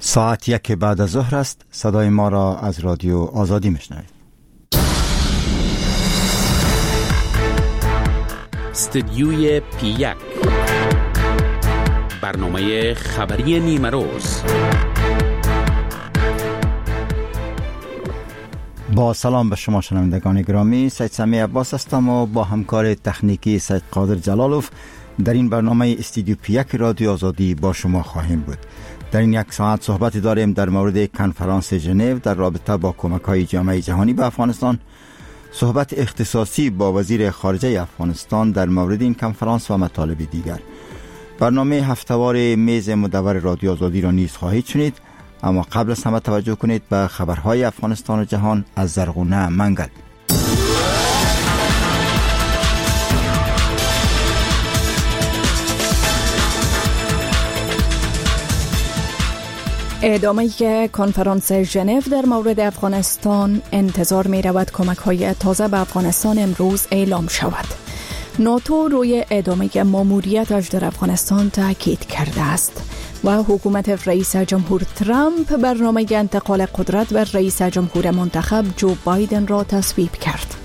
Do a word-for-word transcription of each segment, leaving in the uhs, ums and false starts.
ساعت یک بعد از ظهر است. صدای ما را از رادیو آزادی میشنوید. استدیوی پی یک، برنامه خبری نیمه روز. با سلام به شما شنوندگان گرامی، سید سمی عباس هستم و با همکار تکنیکی سید قادر جلالوف در این برنامه استدیو پی یک رادیو آزادی با شما خواهیم بود. در این یک ساعت صحبت داریم در مورد کنفرانس ژنو در رابطه با کمک‌های جامعه جهانی به افغانستان، صحبت اختصاصی با وزیر خارجه افغانستان در مورد این کنفرانس و مطالب دیگر. برنامه هفته‌وار میز مدور رادیو آزادی را نیز خواهید شنید، اما قبل از همه توجه کنید به خبرهای افغانستان و جهان از زرغونه منگل. ادامه کنفرانس ژنو در مورد افغانستان، انتظار می رود کمک‌های تازه به افغانستان امروز اعلام شود. ناتو روی ادامه ماموریتش در افغانستان تاکید کرده است و حکومت رئیس جمهور ترامپ برنامه انتقال قدرت به رئیس جمهور منتخب جو بایدن را تصویب کرد.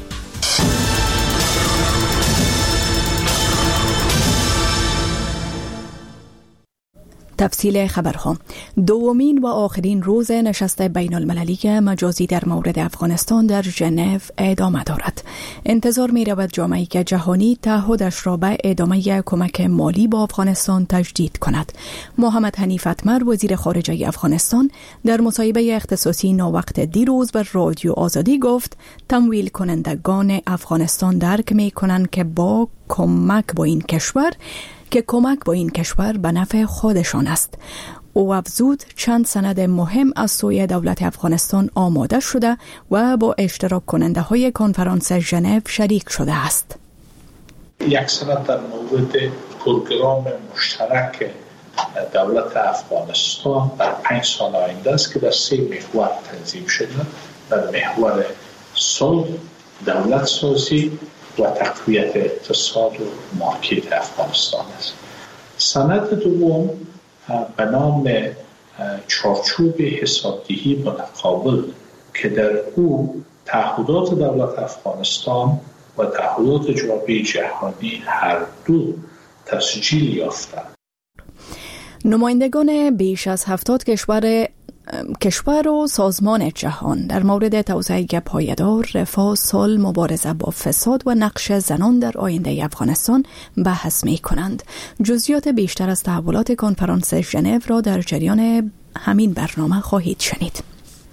تفصیل خبرها. دومین و آخرین روز نشست بین المللی مجازی در مورد افغانستان در ژنو ادامه دارد. انتظار می رود جامعه جهانی تعهدش را به ادامه کمک مالی با افغانستان تجدید کند. محمد حنیف اتمر وزیر خارجه افغانستان در مصاحبه اختصاصی ناوقت دیروز بر رادیو آزادی گفت تمویل کنندگان افغانستان درک می کنند که با کمک با این کشور که کمک با این کشور به نفع خودشان است. او افزود چند سند مهم از سوی دولت افغانستان آماده شده و با اشتراک کننده های کنفرانس ژنو شریک شده است. یک سند در مورد پروگرام مشترک دولت افغانستان در پنج سال آینده است که در سه محور تنظیم شده. در محور صلح، دولت سازی و تقویت اقتصاد و مارکت افغانستان است. سند دوم به نام چارچوب حسابدهی متقابل که در او تعهدات دولت افغانستان و تعهدات جامعه جهانی هر دو تسجیل یافتند. نمایندگان بیش از هفتاد کشور کشور و سازمان جهان در مورد توسعه پایدار، رفاه، صلح، مبارزه با فساد و نقش زنان در آینده افغانستان بحث می کنند. جزئیات بیشتر از تحولات کنفرانس ژنو را در جریان همین برنامه خواهید شنید.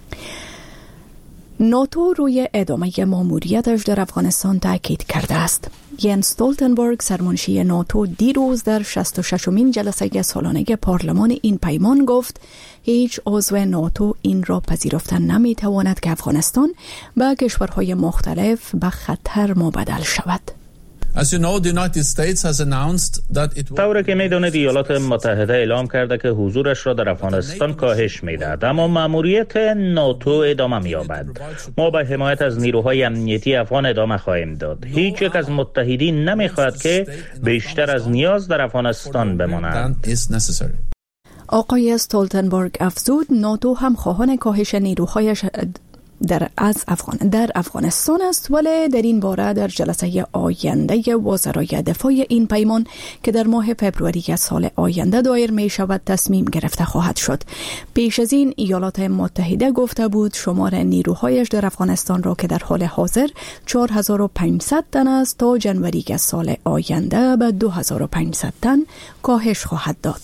ناتو روی ادامه ماموریتش در افغانستان تاکید کرده است. ینس استولتنبرگ سرمنشی ناتو دیروز در شصت و ششمین جلسه سالانه پارلمان این پیمان گفت هیچ عضو ناتو این را پذیرفتن نمی تواند که افغانستان به کشورهای مختلف به خطر مبدل شود. طوری که میدونید ایالات متحده اعلام کرده که حضورش را در افغانستان کاهش میدهد، اما مأموریت ناتو ادامه می‌یابد. ما به حمایت از نیروهای امنیتی افغان ادامه خواهیم داد. هیچ یک از متحدین نمی‌خواهد که بیشتر از نیاز در افغانستان بماند. آقای استولتنبرگ افزود ناتو هم خواهان کاهش نیروهایش در از افغان در افغانستان است، ولی در این باره در جلسه آینده وزرای دفاع این پیمان که در ماه فبروری سال آینده دایر می شود تصمیم گرفته خواهد شد. پیش از این ایالات متحده گفته بود شمار نیروهایش در افغانستان را که در حال حاضر چهار هزار و پانصد تن است تا جنوری سال آینده به دو هزار و پانصد تن کاهش خواهد داد.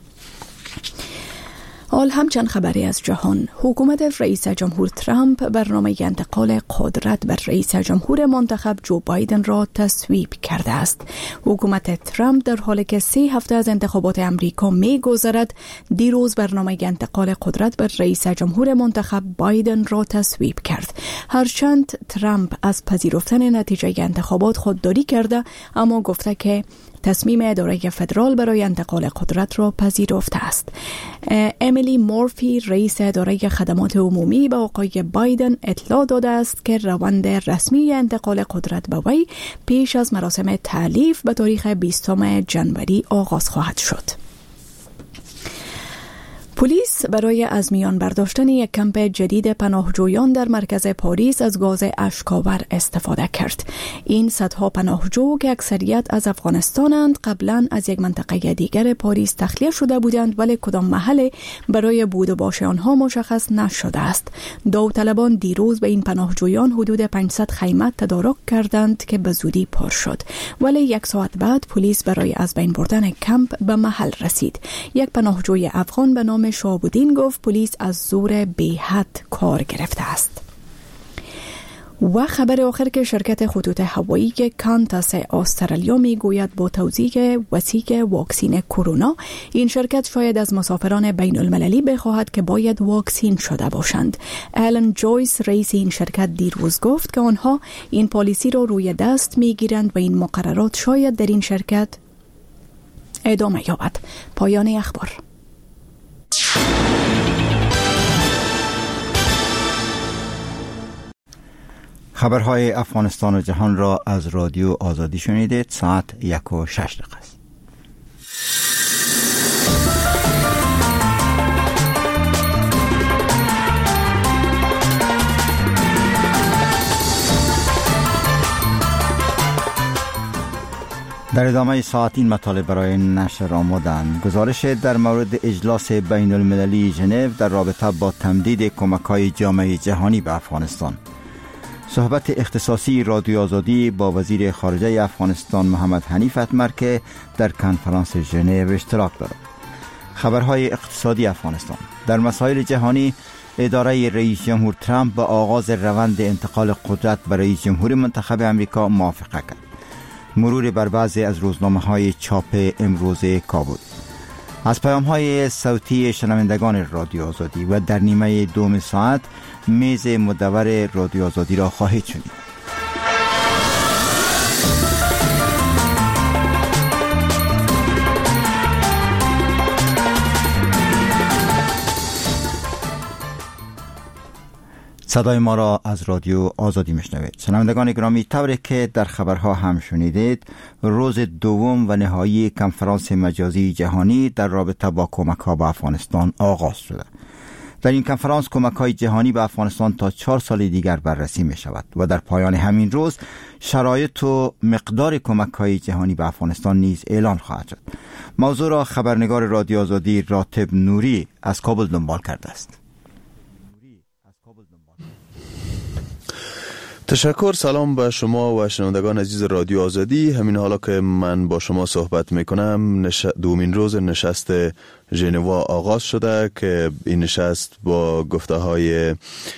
حال همچنان خبری از جهان. حکومت رئیس جمهور ترامپ برنامه انتقال قدرت بر رئیس جمهور منتخب جو بایدن را تصویب کرده است. حکومت ترامپ در حالی که سه هفته از انتخابات امریکا می‌گذرد، دیروز برنامه انتقال قدرت بر رئیس جمهور منتخب بایدن را تصویب کرد. هرچند ترامپ از پذیرفتن نتیجه انتخابات خودداری کرده، اما گفته که تصمیم اداره فدرال برای انتقال قدرت را پذیرفته است. امیلی مورفی رئیس اداره خدمات عمومی به آقای بایدن اطلاع داده است که روند رسمی انتقال قدرت به وی پیش از مراسم تألیف به تاریخ بیستم جنوری آغاز خواهد شد. پلیس برای از میان برداشتن یک کمپ جدید پناهجویان در مرکز پاریس از گاز اشک‌آور استفاده کرد. این صدها پناهجو که اکثریت از افغانستانند قبلا از یک منطقه دیگر پاریس تخلیه شده بودند، ولی کدام محل برای بود و باش آنها مشخص نشده است. داوطلبان دیروز به این پناهجویان حدود پانصد خیمه تدارک کردند که به زودی پر شد، ولی یک ساعت بعد پلیس برای از بین بردن کمپ به محل رسید. یک پناهجوی افغان به نام شابودین گفت پلیس از زور بی حد کار گرفته است. و خبر آخر که شرکت خطوط هوایی کانتاس استرالیا می گوید با توزیع وسیع واکسین کرونا این شرکت شاید از مسافران بین المللی بخواهد که باید واکسین شده باشند. آلن جویس رئیس این شرکت دیروز گفت که آنها این پالیسی را روی دست می گیرند و این مقررات شاید در این شرکت ادامه یابد. پایان اخبار. خبرهای افغانستان و جهان را از رادیو آزادی شنیدید. ساعت یک و شش دقیقه است. در ادامه ساعت این مطالب برای نشر آمدند. گزارش در مورد اجلاس بین المللی ژنو در رابطه با تمدید کمک‌های جامعه جهانی به افغانستان. صحبت اختصاصی رادیو آزادی با وزیر خارجه افغانستان محمد حنیف اتمر که در کنفرانس ژنو اشتراک دارد. خبرهای اقتصادی افغانستان. در مسائل جهانی اداره رئیس جمهور ترامپ با آغاز روند انتقال قدرت به رئیس جمهور منتخب امریکا موافقت کرد. مرور بر بعضی از روزنامه‌های چاپ امروز کابل. از پیام‌های صوتی شنوندگان رادیو آزادی و در نیمه دوم ساعت میز مدور رادیو آزادی را خواهید شنید. صدای ما را از رادیو آزادی میشنوید. شنوندگان گرامی، طوری که در خبرها هم شنیدید، روز دوم و نهایی کنفرانس مجازی جهانی در رابطه با کمک‌ها به افغانستان آغاز شده. در این کنفرانس کمک‌های جهانی به افغانستان تا چهار سال دیگر بررسی می شود و در پایان همین روز شرایط و مقدار کمک‌های جهانی به افغانستان نیز اعلان خواهد شد. موضوع را خبرنگار رادیو آزادی راتب نوری از کابل دنبال کرده است. تشکر. سلام به شما و شنوندگان عزیز رادیو آزادی. همین حالا که من با شما صحبت میکنم نش... دومین روز نشست ژنو آغاز شده که این نشست با گفته های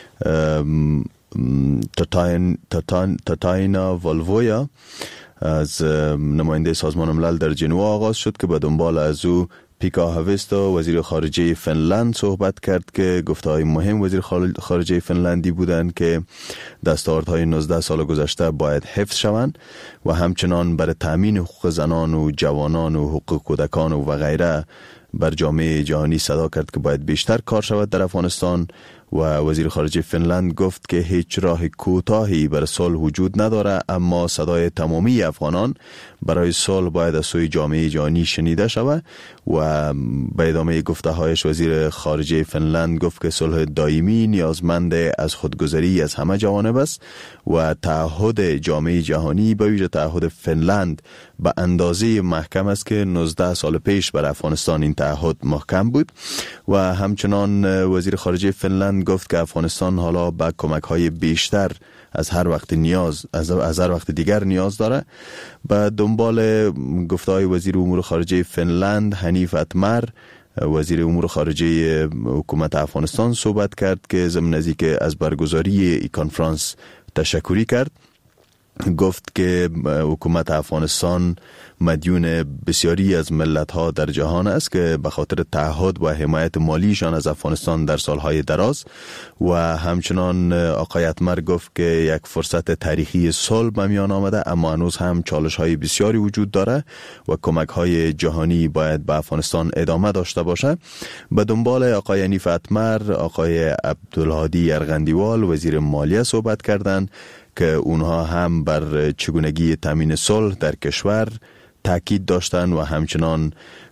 تاتاین... تاتاین... تاتاینا والوویا از نماینده سازمان ملل در ژنو آغاز شد که به دنبال از او پیکا هاویستا وزیر خارجه فنلند صحبت کرد که گفته‌های مهم وزیر خارجه فنلندی بودند که دستاوردهای نوزده سال گذشته باید حفظ شوند و همچنان برای تامین حقوق زنان و جوانان و حقوق کودکان و غیره بر جامعه جهانی صدا کرد که باید بیشتر کار شود در افغانستان. و وزیر خارجه فنلند گفت که هیچ راه کوتاهی برای صلح وجود نداره، اما صدای تمامی افغانان برای صلح باید از سوی جامعه جهانی شنیده شود. و به ادامه گفته‌هایش وزیر خارجه فنلند گفت که صلح دائمی نیازمند از خودگذری از همه جوانب است و تعهد جامعه جهانی به ویژه تعهد فنلند به اندازه محکم است که نوزده سال پیش بر افغانستان این تعهد محکم بود. و همچنان وزیر خارجه فنلند گفت که افغانستان حالا به کمک‌های بیشتر از هر وقت نیاز از, از هر وقت دیگر نیاز داره. به دنبال گفته‌های وزیر امور خارجه فنلند حنیف اتمر وزیر امور خارجه حکومت افغانستان صحبت کرد که ضمن از اینکه از برگزاری این کنفرانس تشکری کرد، گفت که حکومت افغانستان مدیون بسیاری از ملت‌ها در جهان است که به خاطر تعهد و حمایت مالیشان از افغانستان در سالهای دراز. و همچنان آقای اتمر گفت که یک فرصت تاریخی صلح به میان آمده، اما هنوز هم چالش‌های بسیاری وجود داره و کمک‌های جهانی باید به افغانستان ادامه داشته باشه. به دنبال آقای حنیف اتمر آقای عبدالهادی ارغندیوال وزیر مالیه صحبت کردند که اونها هم بر چگونگی تامین صلح در کشور تاکید داشتند و همچنان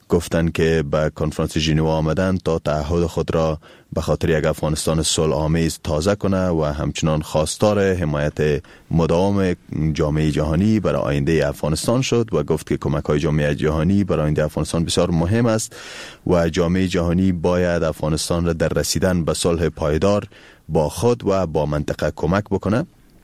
گفتند که به کنفرانس ژنوا آمدن تا تعهد خود را به خاطر یک افغانستان صلح آمیز تازه کنه و همچنان خواستار حمایت مداوم جامعه جهانی برای آینده افغانستان شد و گفت که کمک‌های جامعه جهانی برای آینده افغانستان بسیار مهم است و جامعه جهانی باید افغانستان را در رسیدن به صلح پایدار با خود و با منطقه کمک بکنه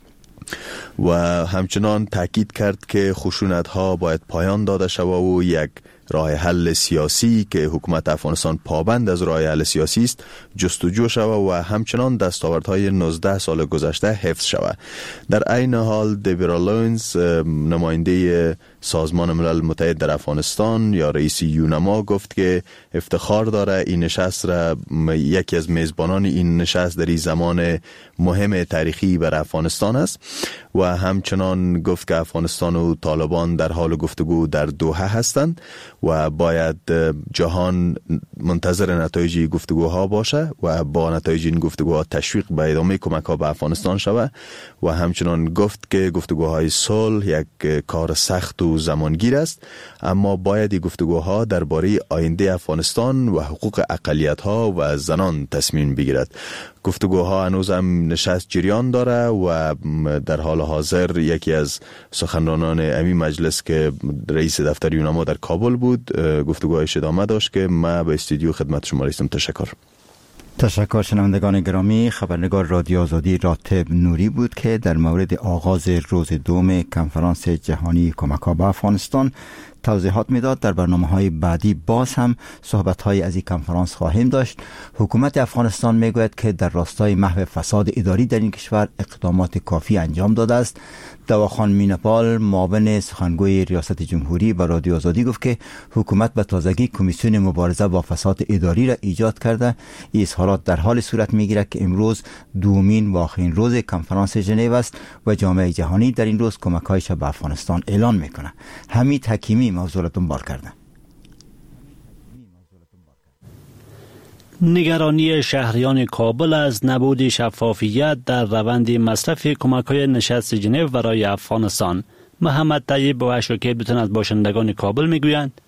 و همچنان تاکید کرد که خشونت‌ها باید پایان داده شود و یک راه حل سیاسی که حکومت افغانستان پابند از راه حل سیاسی است جستجو شود و همچنان دستاوردهای نوزده سال گذشته حفظ شود. در عین حال دیویرا لونز نماینده سازمان ملل متحد در افغانستان یا رئیس یونما گفت که افتخار داره این نشست را یکی از میزبانان این نشست در این زمان مهم تاریخی بر افغانستان است و همچنان گفت که افغانستان و طالبان در حال گفتگو در دوحه هستند و باید جهان منتظر نتایج گفتگوها باشه و با نتایج این گفتگوها تشویق به ادامه کمک‌ها به افغانستان شود و همچنان گفت که گفتگوهای صلح یک کار سخت و زمانگیر است اما باید این گفتگوها درباره آینده افغانستان و حقوق اقلیت‌ها و زنان تصمیم بگیرد. گفتگوها هنوز هم نشست جریان داره و در حال حاضر یکی از سخنرانان امی مجلس که رئیس دفتر یونما در کابل بود گفتگوهایش ادامه داشت که ما به استودیو خدمت شما رسیدم. تشکر. تشکر. شنوندگان گرامی، خبرنگار رادیو آزادی راتب نوری بود که در مورد آغاز روز دوم کنفرانس جهانی کمک‌ها به افغانستان توضیحات میداد. در برنامه‌های بعدی باز هم صحبت‌های از این کنفرانس خواهیم داشت. حکومت افغانستان میگوید که در راستای محو فساد اداری در این کشور اقدامات کافی انجام داده است. دواخان مینپال معاون سخنگوی ریاست جمهوری با رادیو آزادی گفت که حکومت به تازگی کمیسیون مبارزه با فساد اداری را ایجاد کرده. این اظهارات در حال صورت میگیرد که امروز دومین و آخرین روز کنفرانس ژنو است و جامعه جهانی در این روز کمک‌هایش به افغانستان اعلان میکنه. حمید حکیمی موضوع را دنبال کرده. نگرانی شهریان کابل از نبود شفافیت در روند مصرف کمک‌های نشست ژنو برای افغانستان. محمد طیب و اشوکی بتون از باشندگان کابل میگویند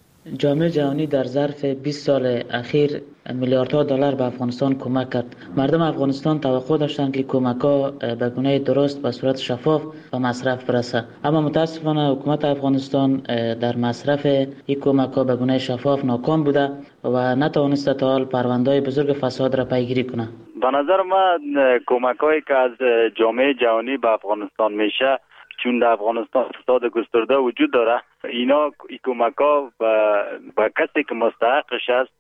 جامعه جهانی در ظرف بیست سال اخیر میلیاردها دلار به افغانستان کمک کرد. مردم افغانستان توقع داشتند که کمک‌ها به گونه درست به صورت شفاف به مصرف برسه، اما متاسفانه حکومت افغانستان در مصرف این کمک‌ها به گونه شفاف ناکام بوده و نتوانسته تا حال پرونده‌های بزرگ فساد را پیگیری کنه. به نظر من کمک‌هایی که از جامعه جهانی به افغانستان میشه، چون در افغانستان فساد گسترده وجود داره، اینا این کمک‌ها به کسی که مستحقش است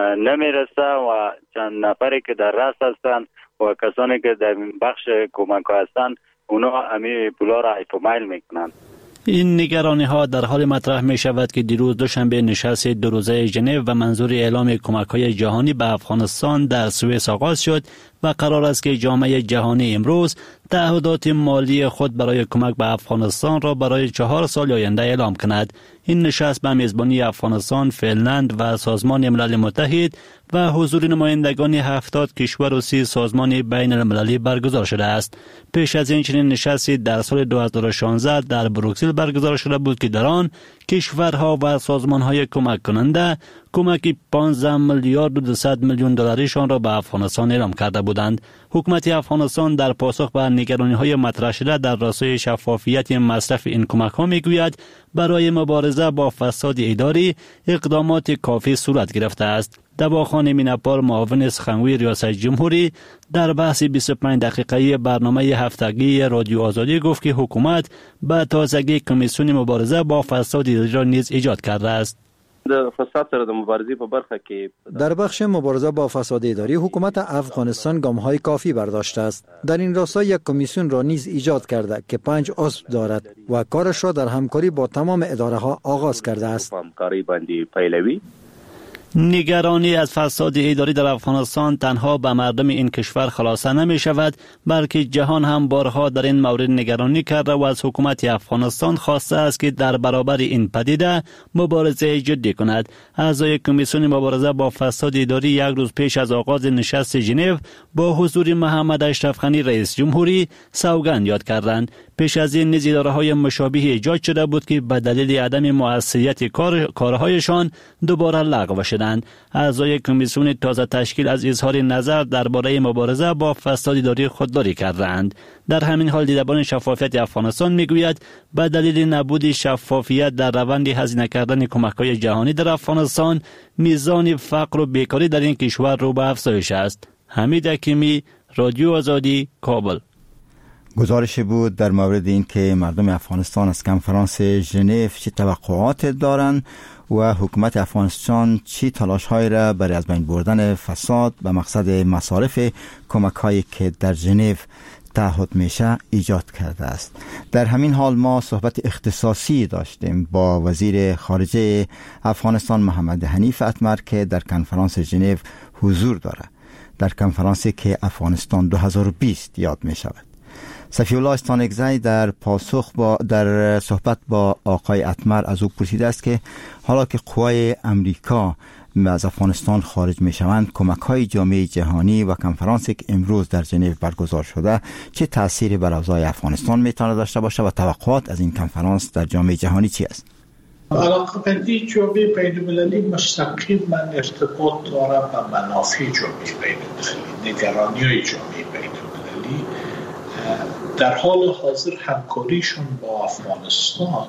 نمیرسه و چند نفری که در رأس هستند و کسانی که در بخش کمک‌ها هستند اونا همین پولا را ایف و میل میکنند. این نگرانی ها در حال مطرح می شود که دیروز دوشنبه نشست دو روزه ژنو و منظور اعلام کمک‌های جهانی به افغانستان در سوئیس آغاز شد و قرار است که جامعه جهانی امروز تعهدات مالی خود برای کمک به افغانستان را برای چهار سال آینده اعلام کند. این نشست به میزبانی افغانستان، فنلند و سازمان ملل متحد و حضور نمایندگان هفتاد کشور و سی سازمان بین المللی برگزار شده است. پیش از این چنین نشستی در سال دو هزار و شانزده در بروکسل برگزار شده بود که در آن کشورها و سازمانهای کمک کننده کمکی پانزده میلیارد و دویست میلیون دلاریشان را به افغانستان اعلام کرده بودند. حکومت افغانستان در پاسخ به نگرانی‌های مطرح شده در راستای شفافیت مصرف این کمک‌ها می‌گوید برای مبارزه با فساد اداری اقدامات کافی صورت گرفته است. دواخان مینپال معاون سخنگوی ریاست جمهوری در بحث بیست و پنج دقیقه‌ای برنامه هفتگی رادیو آزادی گفت که حکومت به تازگی کمیسیون مبارزه با فساد اداری را نیز ایجاد کرده است. د فساد سره د مبارزې په برخه کې در بخش مبارزه با فساد اداری حکومت افغانستان گام‌های کافی برداشته است. در این راستا یک کمیسیون را نیز ایجاد کرده که پنج عضو دارد و کارش را در همکاری با تمام اداره‌ها آغاز کرده است. همکاری باندې پیلوي. نگرانی از فساد اداری در افغانستان تنها به مردم این کشور خلاصه نمی شود، بلکه جهان هم بارها در این مورد نگرانی کرده و از حکومت افغانستان خواسته است که در برابر این پدیده مبارزه جدی کند. اعضای کمیسیون مبارزه با فساد اداری یک روز پیش از آغاز نشست ژنو با حضور محمد اشرف غنی رئیس جمهوری سوگند یاد کردند. پیش از این نیز اداره‌های مشابه ایجاد شده بود که به دلیل عدم موثریت کار کارهایشان دوباره لغو شدند. اعضای کمیسیون تازه تشکیل از اظهار نظر درباره مبارزه با فساد اداری خودداری کردند. در همین حال دیدبان شفافیت افغانستان میگوید به دلیل نبود شفافیت در روند هزینه کردن کمک‌های جهانی در افغانستان، میزان فقر و بیکاری در این کشور رو به افزایش است. حمید حکیمی، رادیو آزادی، کابل. گزارشی بود در مورد این که مردم افغانستان از کنفرانس ژنو چه توقعات دارند و حکومت افغانستان چی تلاش‌هایی را برای از بین بردن فساد به مقصد مصارف کمک‌هایی که در ژنو تعهد میشه ایجاد کرده است. در همین حال ما صحبت اختصاصی داشتیم با وزیر خارجه افغانستان محمد حنیف اتمر که در کنفرانس ژنو حضور دارد، در کنفرانسی که افغانستان دو هزار و بیست یاد می شود. صفی الله استانکزی در پاسخ با در صحبت با آقای اتمر از او پرسیده است که حالا که قوای امریکا از افغانستان خارج می شوند، کمک های جامعه جهانی و کنفرانسی که امروز در ژنو برگزار شده چه تأثیری بر اوضاع افغانستان می تواند داشته باشه و توقعات از این کنفرانس در جامعه جهانی چی است؟ علاقه بندی جامعه بین المللی مستقیم من ارتباط دارم با منافع جامعه بین المللی، نگرانی های جامعه بین المللی. در حال حاضر همکاریشون با افغانستان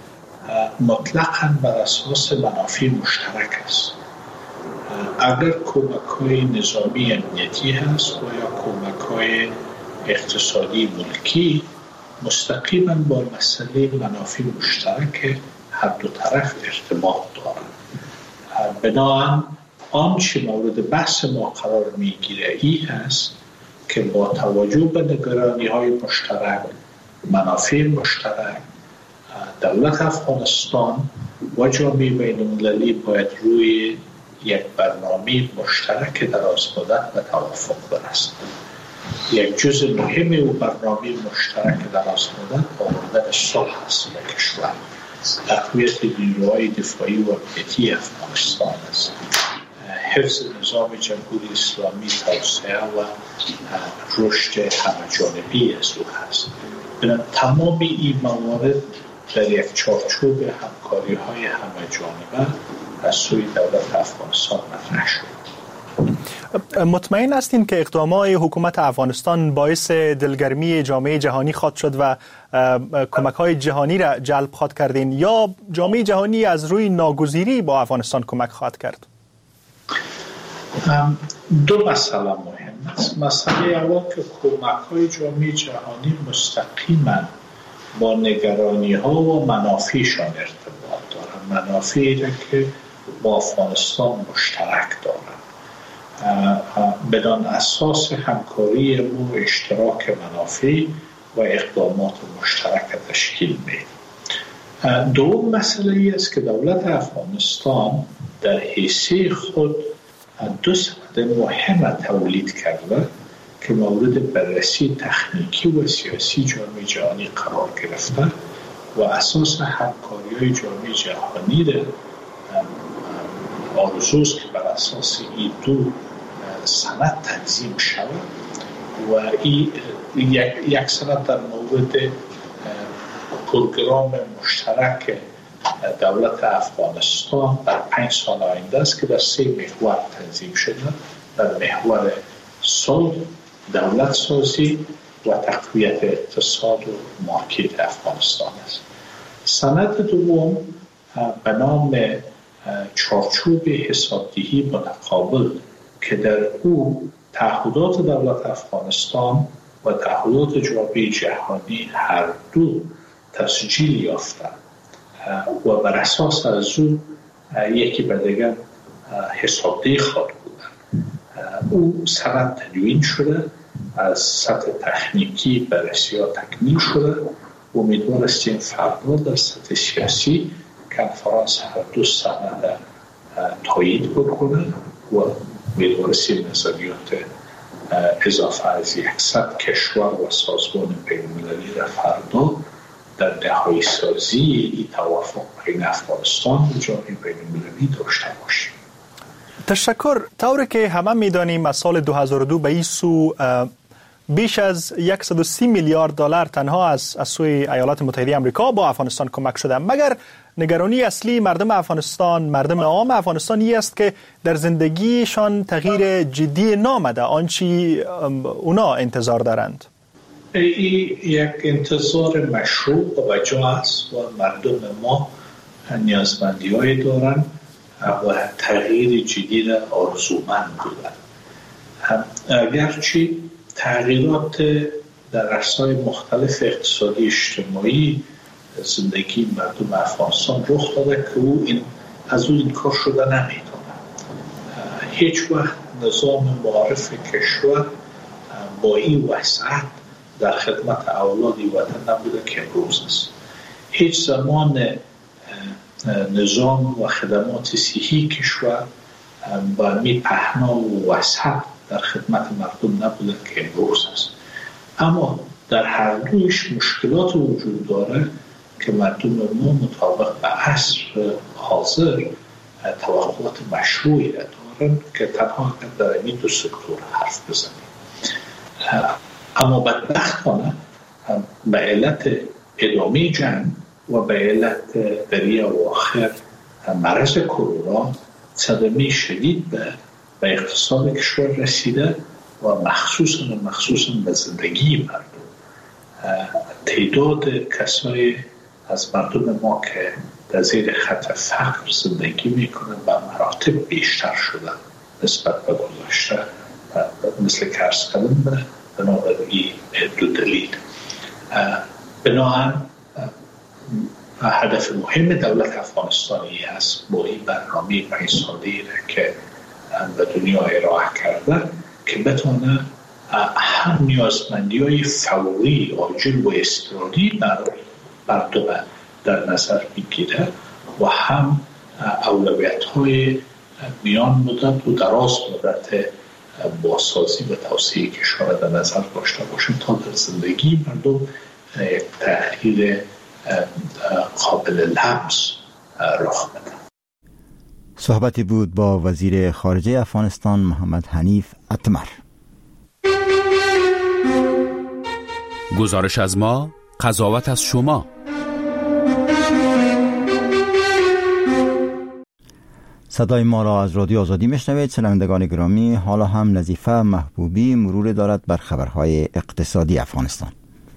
مطلقاً بر اساس منافع مشترک است. اگر کمک‌های نظامی امنیتی هست و یا کمک‌های اقتصادی ملکی، مستقیما با مسئله منافع مشترک هر دو طرف ارتباط دارند. بنابراین آنچه مورد بحث ما قرار میگیره ای هست که با توجه به نگرانی‌های مشترک، منافع مشترک، دولت افغانستان و جامعه بین المللی باید روی یک برنامه مشترک دراز مدت به توافق برسند. یک جزء مهم و برنامه مشترک دراز مدت آوردن صلح است به کشور، تقویت نیروهای دفاعی و امنیتی افغانستان است، حفظ نظام جمهوری اسلامی، توسعه و رشد همه‌جانبی از او هست. بنابراین تمام این موارد در یک چارچوب همکاری های همه جانبه از سوی دولت افغانستان مطرح شد. مطمئن هستین که اقدامات حکومت افغانستان باعث دلگرمی جامعه جهانی خواهد شد و کمک های جهانی را جلب خواهد کردین یا جامعه جهانی از روی ناگزیری با افغانستان کمک خواهد کرد؟ دو مسئله مهم است. مسئله اول که کمک های جامعه جهانی مستقیما با نگرانی ها و منافعشان ارتباط دارند، منافعی را که با افغانستان مشترک دارند. بدان اساس همکاری و اشتراک منافع و اقدامات مشترک تشکیل می‌دهد. دوم مسئله ای است که دولت افغانستان در حیث خود دو سند مهم تولید کرده که مورد بررسی تکنیکی و سیاسی جامعه جهانی قرار گرفته و اساس همکاری‌های جامعه جهانی را آرزوست که بر اساس این دو سند تنظیم شود و این یک, یک سند در مورد پروگرام مشترک دولت افغانستان در پنج سال آینده است که در سه محور تنظیم شده. در محور صلح، دولت سازی و تقویت اقتصاد و مارکت افغانستان است. سند دوم به نام چارچوب حسابدهی متقابل که در او تعهدات دولت افغانستان و تعهدات جامعه جهانی هر دو تسجیل یافتند و بر اساس از او یکی به دیگر حسابدهی خواهد بودند. او سند تدوین شده، از سطح تکنیکی بررسی ها تکمیل شده. امیدوار هستیم فردا در سطح سیاسی کنفرانس هر دو سند تایید بکنه و امیدوار هستیم نظریات اضافه از یکصد کشور و سازمان بین المللی را فردا در نهایی سازی این توافق بین افغانستان و جامعه بین المللی داشته باشیم. تشکر. طوری که همه میدانیم از سال دو هزار و دو به این سو بیش از صد و سی میلیارد دلار تنها از از سوی ایالات متحده آمریکا با افغانستان کمک شده. مگر نگرانی اصلی مردم افغانستان، مردم عام افغانستانی است که در زندگیشان تغییر جدی نامده، آنچه اونا انتظار دارند؟ این یک انتظار مشروع و جا است و مردم ما نیازمندی های دارند و تغییر جدی را آرزومند بودند. اگرچه تغییرات در عرصه‌های مختلف اقتصادی اجتماعی زندگی مردم افغانستان رخ داده که او این از او این کار شده نمیتونه. هیچ وقت نظام معارف کشور با این وسعت در خدمت اولاد وطن نبوده که امروز است. هیچ زمان نظام و خدمات صحی کشور با می پهنا و وسعت در خدمت مردم نبوده که امروز است. اما در هر دویش مشکلات وجود داره که مردم ما مطابق به عصر حاضر توقعات مشروعی را دارن که تنها در این دو سکتور حرف بزنیم. اما بدبختانه به علت ادامه جنگ و به علت در اواخر مرض کرونا صدمه شدید به به اقتصاد کشور رسیده و مخصوصا مخصوصا به زندگی مردم. تعداد کسای از مردم ما که در زیر خط فقر زندگی میکنن به مراتب بیشتر شدن نسبت به گذشته، مثل که عرض کردم بنابراین دو دلیل. بنابراین هدف مهم دولت افغانستانی است با این برنامه پنج ساله که به دنیا ارائه کرده که بتونه هم نیازمندی های فوری عاجل و اضطراری مردم در نظر بگیره و هم اولویت های میان مدت و دراز مدت بازسازی و توسعه کشور در نظر داشته باشه تا در زندگی مردم یک تغییر قابل لمس رخ بده. صحبتی بود با وزیر خارجه افغانستان محمد حنیف اتمر. گزارش از ما، قضاوت از شما. صدای ما را از رادیو آزادی میشنوید. شنوندگان گرامی، حالا هم نظیفه محبوبی مرور دارد بر خبرهای اقتصادی افغانستان.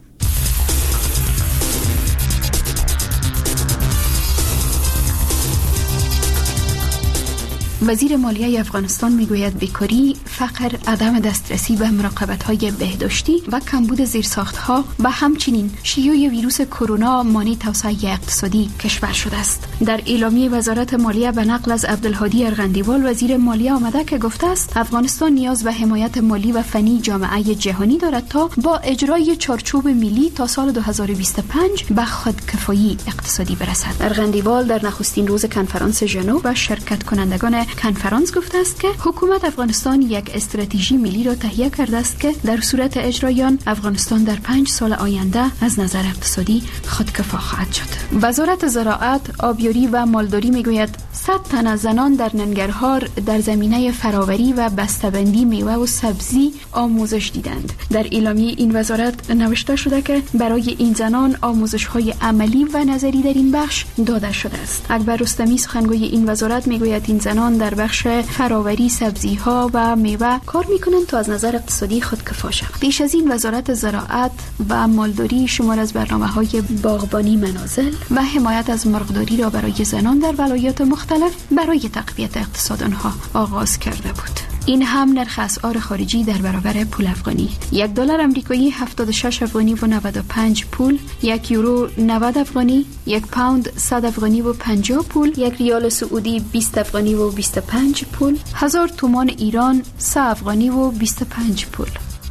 وزیر مالیه افغانستان میگوید بیکاری، فقر، عدم دسترسی به مراقبت‌های بهداشتی و کمبود زیرساخت‌ها و همچنین شیوع ویروس کرونا مانع توسعه اقتصادی کشور شده است. در اعلامیه وزارت مالیه به نقل از عبدالهادی ارغندیوال وزیر مالیه آمده که گفته است افغانستان نیاز به حمایت مالی و فنی جامعه جهانی دارد تا با اجرای چارچوب ملی تا سال دو هزار و بیست و پنج به خودکفایی اقتصادی برسد. ارغندیوال در نخستین روز کنفرانس ژنو و شرکت کنندگان کنفرانس گفته است که حکومت افغانستان یک استراتژی ملی را تهیه کرده است که در صورت اجرای آن افغانستان در پنج سال آینده از نظر اقتصادی خودکفا خواهد شد. وزارت زراعت، آبیاری و مالداری میگوید صد تن از زنان در ننگرهار در زمینه فراوری و بسته‌بندی میوه و سبزی آموزش دیدند. در اعلامیه این وزارت نوشته شده که برای این زنان آموزش‌های عملی و نظری در این بخش داده شده است. اکبر رستمی سخنگوی این وزارت میگوید این زنان در بخش فراوری سبزی‌ها و میوه کار می‌کنند تا از نظر اقتصادی خودکفا شوند. پیش از این وزارت زراعت و مالداری شمار از برنامه‌های باغبانی منازل و حمایت از مرغداری را برای زنان در ولایات مختلف برای تقویت اقتصاد آنها آغاز کرده بود. این هم نرخ اسعار خارجی در برابر پول افغانی. یک دلار آمریکایی هفتاد و شش افغانی و نود و پنج پول، یک یورو نود افغانی، یک پوند صد افغانی و پنجاه پول، یک ریال سعودی بیست افغانی و بیست و پنج پول، هزار تومان ایران سه افغانی و بیست و پنج پول.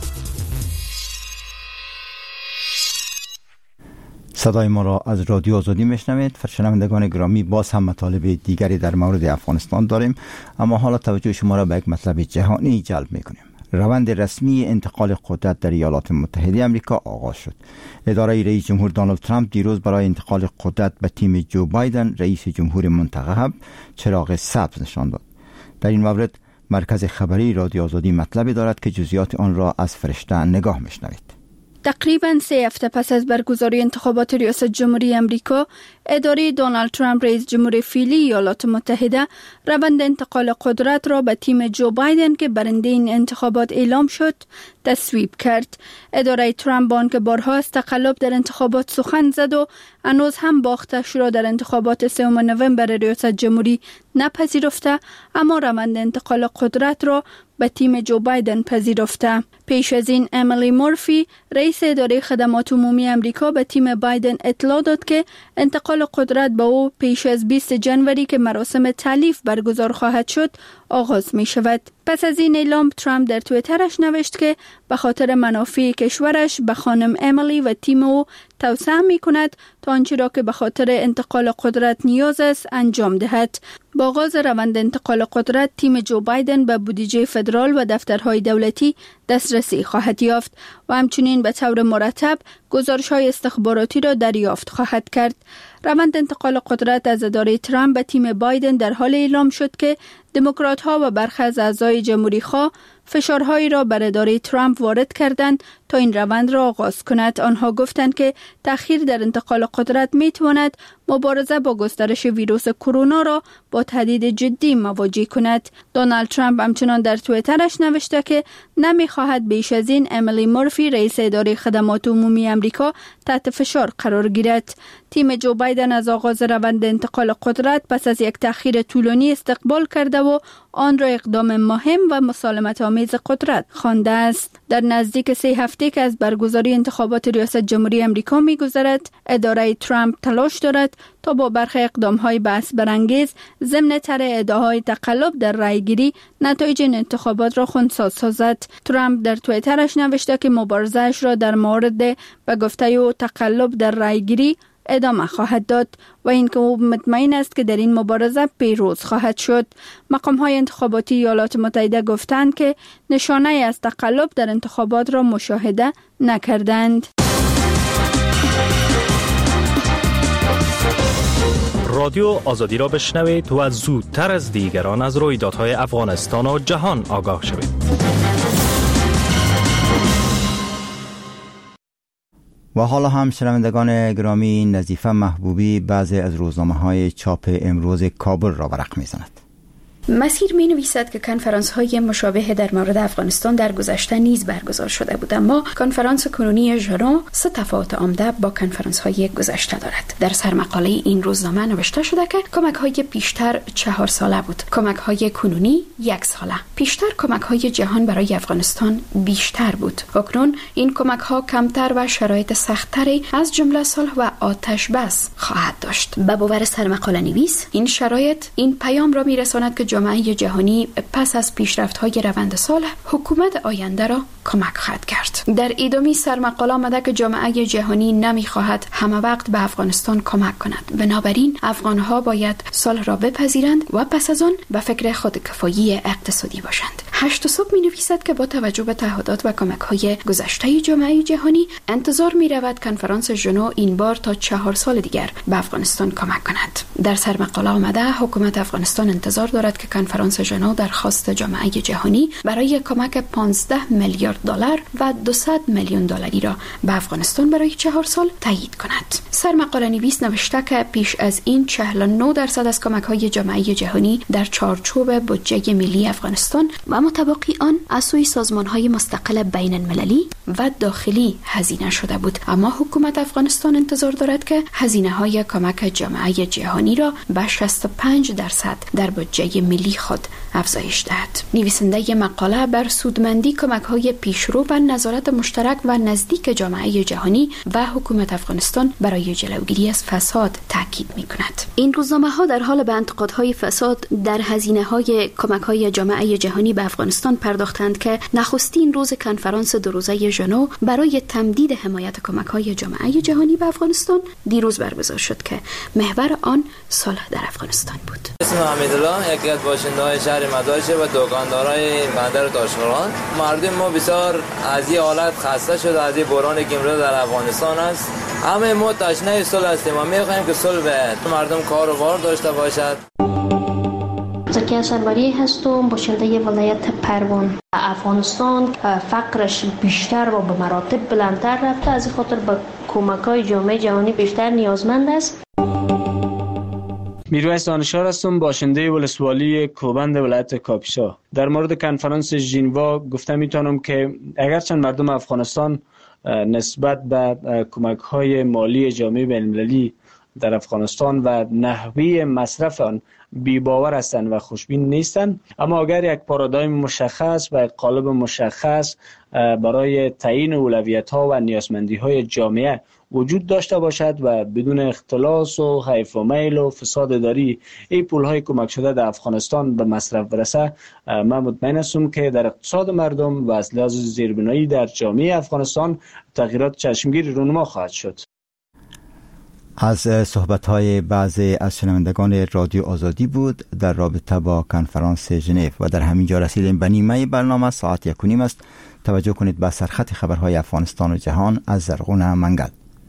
صدای ما را از رادیو آزادی میشنوید. شنوندگان گرامی، باز هم مطالب دیگری در مورد افغانستان داریم، اما حالا توجه شما را به یک مطلب جهانی جلب میکنیم. روند رسمی انتقال قدرت در ایالات متحده آمریکا آغاز شد. اداره رئیس جمهور دونالد ترامپ دیروز برای انتقال قدرت به تیم جو بایدن رئیس جمهور منتخب چراغ سبز نشان داد. در این مورد مرکز خبری رادیو آزادی مطلبی دارد که جزئیات آن را از فرشته نگاه میشنوید. تقریباً سه هفته پس از برگزاری انتخابات ریاست جمهوری امریکا، اداره دونالد ترامپ رئیس جمهور فعلی ایالات متحده روند انتقال قدرت را به تیم جو بایدن که برنده این انتخابات اعلام شد تصویب کرد. اداره ترامپ بان که بارها از تقلب در انتخابات سخن زد و هنوز هم باختش را در انتخابات سوم نوامبر ریاست جمهوری نپذیرفته، اما روند انتقال قدرت را به تیم جو بایدن پذیرفته. پیش از این امیلی مورفی رئیس اداره خدمات عمومی امریکا به تیم بایدن اطلاع داد که انتقال قدرت به او پیش از بیست جنوری که مراسم تالیف برگزار خواهد شد آغاز می شود. پس از این اعلام ترامپ در توییترش نوشت که به خاطر منافع کشورش به خانم امیلی و تیم او توصیه می کند تا آنچه را که به خاطر انتقال قدرت نیاز است انجام دهد. با آغاز روند انتقال قدرت، تیم جو بایدن به بودجه فدرال و دفترهای دولتی دسترسی خواهد یافت و همچنین به طور مرتب گزارش‌های استخباراتی را دریافت خواهد کرد. روند انتقال قدرت از اداره ترامپ به تیم بایدن در حال اعلام شد که دموکرات‌ها و برخی از اعضای جمهوری‌خواه فشارهایی را بر اداره ترامپ وارد کردند تا این روند را آغاز کند. آنها گفتند که تأخیر در انتقال قدرت می‌تواند مبارزه با گسترش ویروس کرونا را با تهدید جدی مواجه کند. دونالد ترامپ همچنان در توییترش نوشته که نمی‌خواهد بیش از این امیلی مورفی رئیس اداره خدمات عمومی امریکا تحت فشار قرار گیرد. تیم جو بایدن از آغاز روند انتقال قدرت پس از یک تأخیر طولانی استقبال کرده و آن را اقدام مهم و مسالمت آمیز قدرت خوانده است. در نزدیک سه هفته که از برگزاری انتخابات ریاست جمهوری امریکا می‌گذرد، اداره ترامپ تلاش دارد تا با برخی اقدام‌های بحث برانگیز ضمن طرح ادعاهای تقلب در رأی‌گیری نتایج انتخابات را خنثی سازد. ترامپ در توییترش نوشته که مبارزه‌اش را در مورد به گفته او تقلب در رأی‌گیری ادامه خواهد داد و اینکه او مطمئن است که در این مبارزه پیروز خواهد شد. مقام‌های انتخاباتی ایالات متحده گفتند که نشانه از تقلب در انتخابات را مشاهده نکردند. رادیو آزادی را بشنوید و زودتر از دیگران از رویدادهای افغانستان و جهان آگاه شوید. و حالا هم شنوندگان گرامی، نظیفه محبوبی بعضی از روزنامه‌های چاپ امروز کابل را ورق می‌زند. مسیر می نویسد که کنفرانس های مشابه در مورد افغانستان در گذشته نیز برگزار شده بود، اما کنفرانس کنونی ژنو سه تفاوت عمده با کنفرانس های گذشته دارد. در سرمقاله این روزنامه نوشته شده که کمک های پیشتر چهار ساله بود، کمک های کنونی یک ساله. پیشتر کمک های جهان برای افغانستان بیشتر بود، اکنون این کمک ها کمتر و شرایط سخت‌تری از جمله صلح و آتش بس خواهد داشت. به باور سرمقاله نویس، این شرایط این پیام را میرساند که جامعه جهانی پس از پیشرفت‌های روند صلح حکومت آینده را کمک خواهد کرد. در ادامه سرمقاله آمده که جامعه جهانی نمی‌خواهد همه وقت به افغانستان کمک کند، بنابراین افغان‌ها باید صلح را بپذیرند و پس از آن به فکر خودکفایی اقتصادی باشند. هشت صبح می‌نویسد که با توجه به تعهدات و کمک‌های گذشته جامعه جهانی انتظار می‌رود کنفرانس ژنو این بار تا چهار سال دیگر به افغانستان کمک کند. در سرمقاله آمده حکومت افغانستان انتظار دارد که کنفرانس ژنو درخواست جامعه جهانی برای کمک پانزده میلیارد دلار و دویست میلیون دلاری را به افغانستان برای چهار سال تایید کند. سرمقاله نویس نوشته که پیش از این چهل و نه درصد از کمک‌های جامعه جهانی در چارچوب بودجه ملی افغانستان و متبقی آن از سوی سازمان‌های مستقل بین المللی و داخلی هزینه شده بود، اما حکومت افغانستان انتظار دارد که هزینه‌های کمک جامعه جهانی را به شصت و پنج درصد در بودجه ملی خود افزایش دهد. نویسنده مقاله بر سودمندی کمک‌های پیشرو و نظارت مشترک و نزدیک جامعه جهانی و حکومت افغانستان برای جلوگیری از فساد تاکید می‌کند. این روزنامه‌ها در حال به انتقادهای فساد در هزینه‌های کمک‌های جامعه جهانی به افغانستان پرداختند که نخستین روز کنفرانس دو روزه ژنو برای تمدید حمایت کمک‌های جامعه جهانی به افغانستان دیروز برگزار شد که محور آن صلح در افغانستان بود. اسم حمیدالله، یکی از باشنده‌های شهر مدایشه و دکاندارای بندر تاشقرغان. مردم ما بسیار از این حالت خسته شده، از این بحرانی که امروز در افغانستان است. همه ما تشنه صلح هستیم و می‌خوایم که صلح به مردم کار و بار داشته باشد. زکیه سربری هستم، باشنده ولایت پروان. افغانستان فقرش بیشتر و به مراتب بلندتر رفته، از این خاطر به کمک‌های جامعه جهانی بیشتر نیازمند است. میرویس دانشار هستم، باشنده ولسوالی کوبند ولایت کاپیسا. در مورد کنفرانس ژنوا گفته میتونم که اگرچند مردم افغانستان نسبت به کمک‌های مالی جامعه بین‌المللی در افغانستان و نحوه مصرف آن بی باور هستند و خوشبین نیستند، اما اگر یک پارادایم مشخص و یک قالب مشخص برای تعیین اولویت‌ها و نیازمندی‌های جامعه وجود داشته باشد و بدون اختلاس و حیف و میل و فساد اداری این پول‌های کمک شده در افغانستان به مصرف برسه، من مطمئن هستم که در اقتصاد مردم و از لحاظ زیربنایی در جامعه افغانستان تغییرات چشمگیری رونما خواهد شد. از صحبت‌های بعضی از شنوندگان رادیو آزادی بود در رابطه با کنفرانس ژنو و در همین جا رسیدیم به نیمه برنامه. ساعت یک و نیم است. توجه کنید به سرخط خبرهای افغانستان و جهان از زرغون منگل.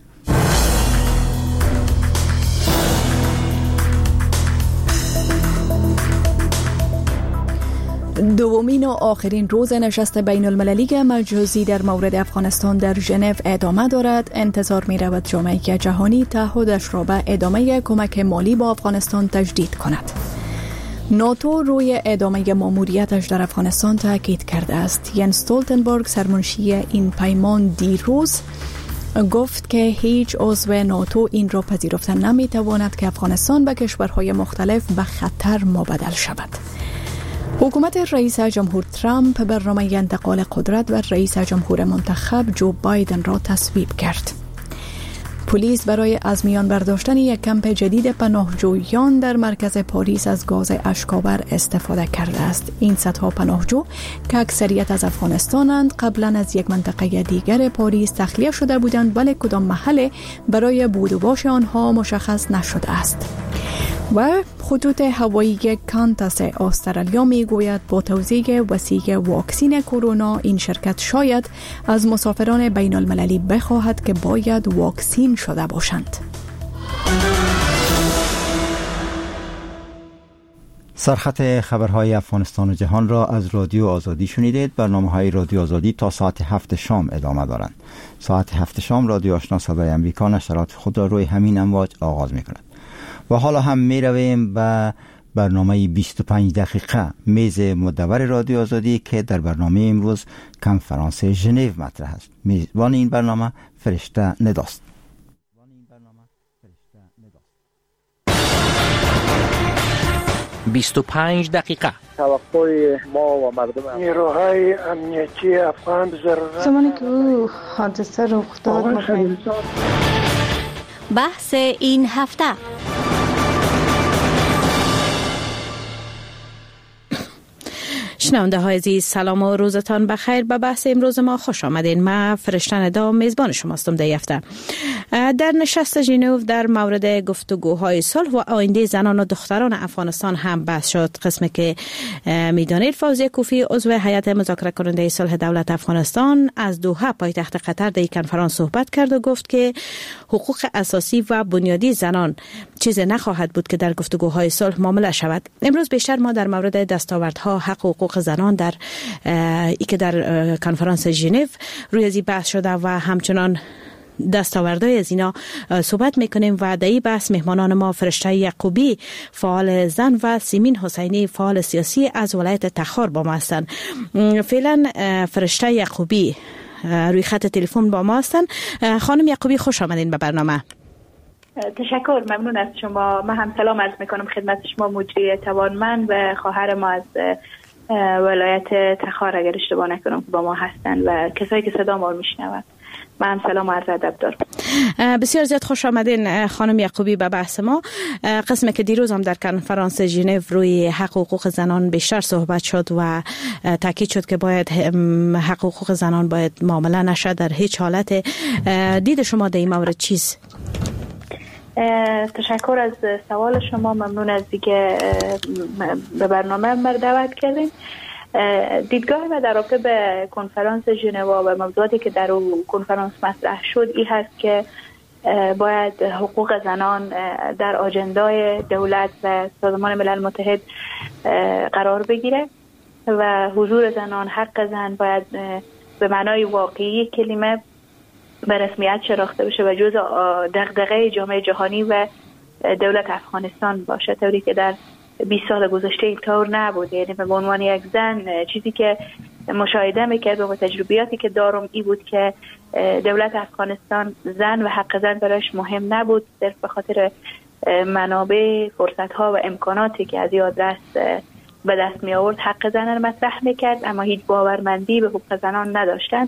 دومین و آخرین روز نشست بین المللی مجازی در مورد افغانستان در ژنو ادامه دارد. انتظار می رود جامعه جهانی تعهدش را به ادامه کمک مالی با افغانستان تجدید کند. ناتو روی ادامه ماموریتش در افغانستان تاکید کرده است. ینس استولتنبرگ سرمنشی این پیمان دیروز گفت که هیچ عضو ناتو این را پذیرفته نمی تواند که افغانستان به کشورهای مختلف به خطر مبدل شود. حکومت رئیس جمهور ترامپ برنامه انتقال قدرت و رئیس جمهور منتخب جو بایدن را تصویب کرد. پلیس برای از میان برداشتن یک کمپ جدید پناهجویان در مرکز پاریس از گاز اشک‌آور استفاده کرده است. این صدها پناهجو که اکثریت از افغانستانند قبلا از یک منطقه دیگر پاریس تخلیه شده بودند، ولی کدام محل برای بود و باش آنها مشخص نشده است. و خطوط هوایی کانتاس استرالیا می گوید با توزیع وسیع واکسین کرونا این شرکت شاید از مسافران بین المللی بخواهد که باید واکسین شده باشند. سرخط خبرهای افغانستان و جهان را از رادیو آزادی شنیدید. برنامه‌های رادیو آزادی تا ساعت هفت شام ادامه دارند. ساعت هفت شام رادیو آشنا صدای امریکا نشرات خود را روی همین امواج آغاز می کند. و حالا هم می رویم به برنامه بیست و پنج دقیقه میز مدور رادیو آزادی که در برنامه امروز کنفرانس ژنو مطرح است. میزبان این برنامه فرشته نداست. بیست و پنج دقیقه توقع ما و مردم نیروهای امنیتی افغان ضرورت زمانی که او حادثه رخ داد. بحث این هفته شنونده های عزیز، سلام و روزتان بخیر. به بحث امروز ما خوش آمدین. من فرشته ندا میزبان شماستم در هفته. در نشست ژنو در مورد گفتگوهای صلح و آینده زنان و دختران افغانستان هم بحث شد. قسمی که میدانید فوزیه کوفی عضو هیئت مذاکره کننده صلح دولت افغانستان از دوحه پایتخت قطر در کنفرانس صحبت کرد و گفت که حقوق اساسی و بنیادی زنان چیزی نخواهد بود که در گفتگوهای صلح معامله شود. امروز بیشتر ما در مورد دستاوردها حق و حقوق زنان در ای که در کنفرانس ژنو روی ازی بحث شده و همچنان دستاوردهای از اینا صحبت میکنیم و در این بحث مهمانان ما فرشته یعقوبی فعال زن و سیمین حسینی فعال سیاسی از ولایت تخار با ما هستند. فعلا فرشته یعقوبی روی خط تلفن با ما هستند. خانم یعقوبی خوش آمدین به برنامه. تشکر، ممنون از شما. من هم سلام عرض میکنم خدمت شما مجری توانمند و خواهر ما از ولایت تخار اگر اشتباه نکنم که با ما هستن و کسایی که صدا ما رو میشنون. من سلام و عرض ادب دارم. بسیار زیاد خوش آمدین خانم یعقوبی به بحث ما. قسمی که دیروز هم در کنفرانس ژنو روی حق و حقوق زنان بیشتر صحبت شد و تاکید شد که باید حق و حقوق زنان باید معامله نشه در هیچ حالت. دید شما در این مورد چیز؟ تشکر از سوال شما، ممنون از اینکه به برنامه ما دعوت کردین. دیدگاه ما در رابطه به کنفرانس ژنو و موضوعاتی که در اون کنفرانس مطرح شد این هست که باید حقوق زنان در آجندای دولت و سازمان ملل متحد قرار بگیره و حضور زنان، حق زن باید به معنای واقعی کلمه به رسمیت شناخته بشه و جزء دغدغه جامعه جهانی و دولت افغانستان باشه، طوری که در بیست سال گذشته اینطور نبود. یعنی به عنوان یک زن چیزی که مشاهده میکردم و تجربیاتی که دارم ای بود که دولت افغانستان زن و حق زن برایش مهم نبود، صرف به خاطر منابع، فرصت‌ها و امکاناتی که از یاد دست به دست می آورد حق زنان مطرح میکرد، اما هیچ باورمندی به حقوق زنان نداشتند.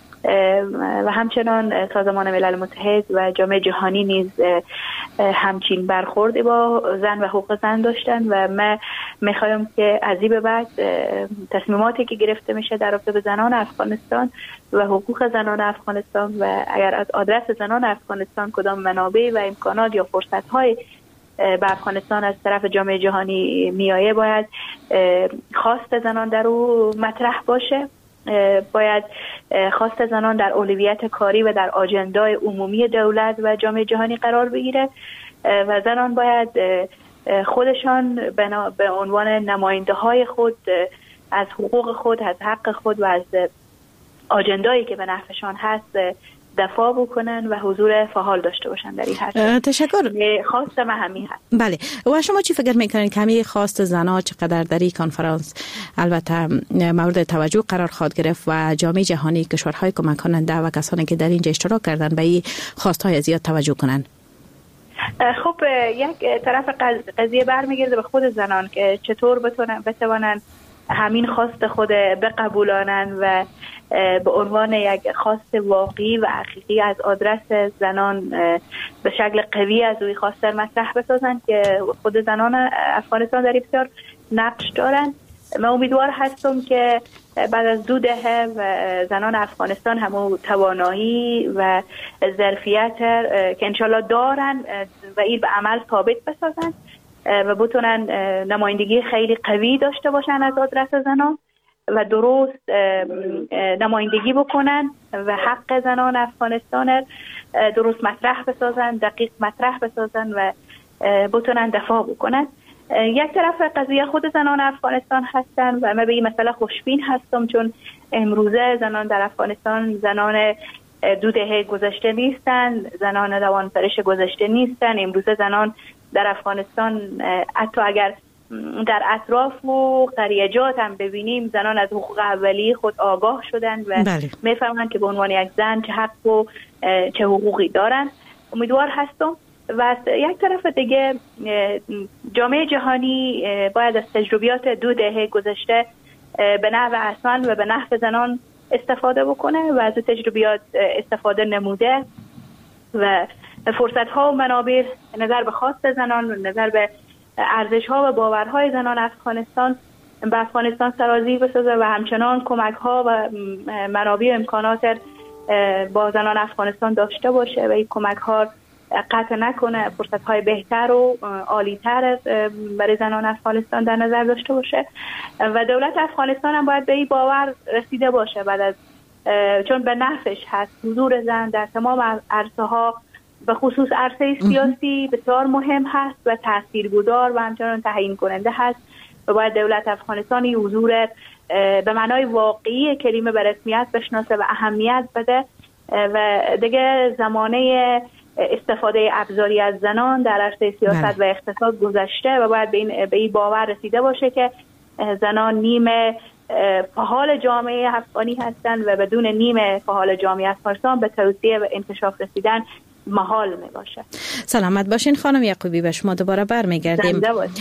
و همچنان سازمان ملل متحد و جامعه جهانی نیز همچین برخورد با زن و حقوق زن داشتن و من میخوایم که از این به بعد تصمیماتی که گرفته میشه در رابطه به زنان افغانستان و حقوق زنان افغانستان و اگر از آدرس زنان افغانستان کدام منابع و امکانات یا فرصت‌های به افغانستان از طرف جامعه جهانی میایه، باید خواست زنان در او مطرح باشه، باید خواست زنان در اولویت کاری و در آجندای عمومی دولت و جامعه جهانی قرار بگیره و زنان باید خودشان به عنوان نماینده های خود از حقوق خود، از حق خود و از آجندایی که به نفعشان هست دفاع بکنن و حضور فعال داشته باشن در این حرکت. تشکر. خواست من همین هست. بله. و شما چی فکر میکنید که همین خواست زنها چقدر در این کنفرانس البته مورد توجه قرار خواهد گرفت و جامعه جهانی، کشورهای کمک کننده و کسانی که در اینجا اشتراک کردن به این خواستهای زیاد توجه کنن؟ خب یک طرف قضیه برمیگرده به خود زنان که چطور بتونن بتوانن همین خواست خود بقبولانن و به عنوان یک خواست واقعی و حقیقی از آدرس زنان به شکل قوی از روی خواست مطرح بسازن که خود زنان افغانستان در بسیار نقش دارن. من امیدوار هستم که بعد از دو دهه زنان افغانستان همون توانایی و ظرفیت که انشالله دارن و این به عمل ثابت بسازن و بتونن نمایندگی خیلی قوی داشته باشن از آدرس زنان و درست نمایندگی بکنن و حق زنان افغانستان درست مطرح بسازن، دقیق مطرح بسازن و بتونن دفاع بکنن. یک طرف قضیه خود زنان افغانستان هستن و من به این مسئله خوشبین هستم، چون امروزه زنان در افغانستان زنان دو دهه گذشته نیستن، زنان دوان پرش گذشته نیستن. امروزه زنان در افغانستان حتی اگر در اطراف و قریجات هم ببینیم زنان از حقوق اولیه خود آگاه شدن و بله. میفهمن که به عنوان یک زن چه حق و چه حقوقی دارن. امیدوار هستم. و یک طرف دیگه جامعه جهانی باید از تجربیات دو دهه گذشته به نحو احسن و به نحو زنان استفاده بکنه و از تجربیات استفاده نموده و فرصت ها و منابع نظر به خواست زنان و نظر به ارزش ها و باورهای زنان افغانستان به افغانستان سرازیر بسازه و همچنان کمک ها و منابع و امکانات با زنان افغانستان داشته باشه و این کمک ها قطع نکنه، فرصت های بهتر و عالی‌تر برای زنان افغانستان در نظر داشته باشه و دولت افغانستان هم باید به این باور رسیده باشه بعد از چون به نفعش هست حضور زن در تمام عرصه ها، به خصوص عرصه سیاسی بسیار مهم هست و تاثیرگذار و همچنان تعیین کننده هست و باید دولت افغانستان این حضور به معنای واقعی کلمه به رسمیت بشناسه و اهمیت بده و دیگه زمانه استفاده ابزاری از زنان در عرصه سیاست و اقتصاد گذشته و باید به این به این باور رسیده باشه که زنان نیم فعال جامعه افغانی هستند و بدون نیم فعال جامعه افغانستان به توسعه و انکشاف رسیدن محال می باشه. سلامت باشین خانم یعقوبی، به شما دوباره برمیگردیم.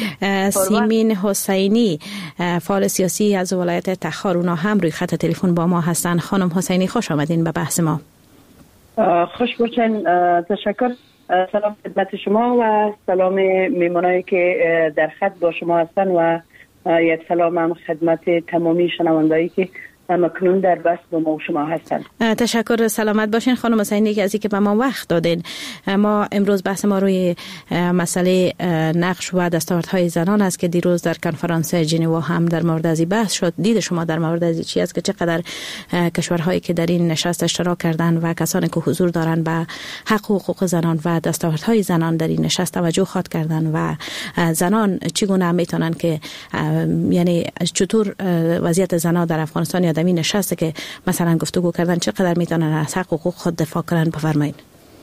سیمین حسینی فعال سیاسی از ولایت تخار، اونا هم روی خط تلفن با ما هستن. خانم حسینی خوش آمدین به بحث ما. خوش باشین. تشکر. سلام خدمت شما و سلام میمونایی که در خط با شما هستن و یک سلام هم خدمت تمامی شنوندایی که مکنون در بس با ما شما هستند. تشکر، سلامت باشین خانم حسینی که از اینکه به ما وقت دادین. ما امروز بحث ما روی مسئله نقش و دستاوردهای زنان است که دیروز در کنفرانس ژنو هم در مورد از بحث شد. دید شما در مورد از چی است که چقدر کشورهایی که در این نشست اشتراک کردن و کسانی که حضور دارن به حق و حقوق زنان و دستاوردهای زنان در این نشست توجه خواد کردن و زنان چگونه میتونن که یعنی چطور وضعیت زنان در افغانستان یا در این نشست که مثلا گفتگو کردن چقدر میتونن از حق و حقوق خود دفاع کنن؟ بفرمایید.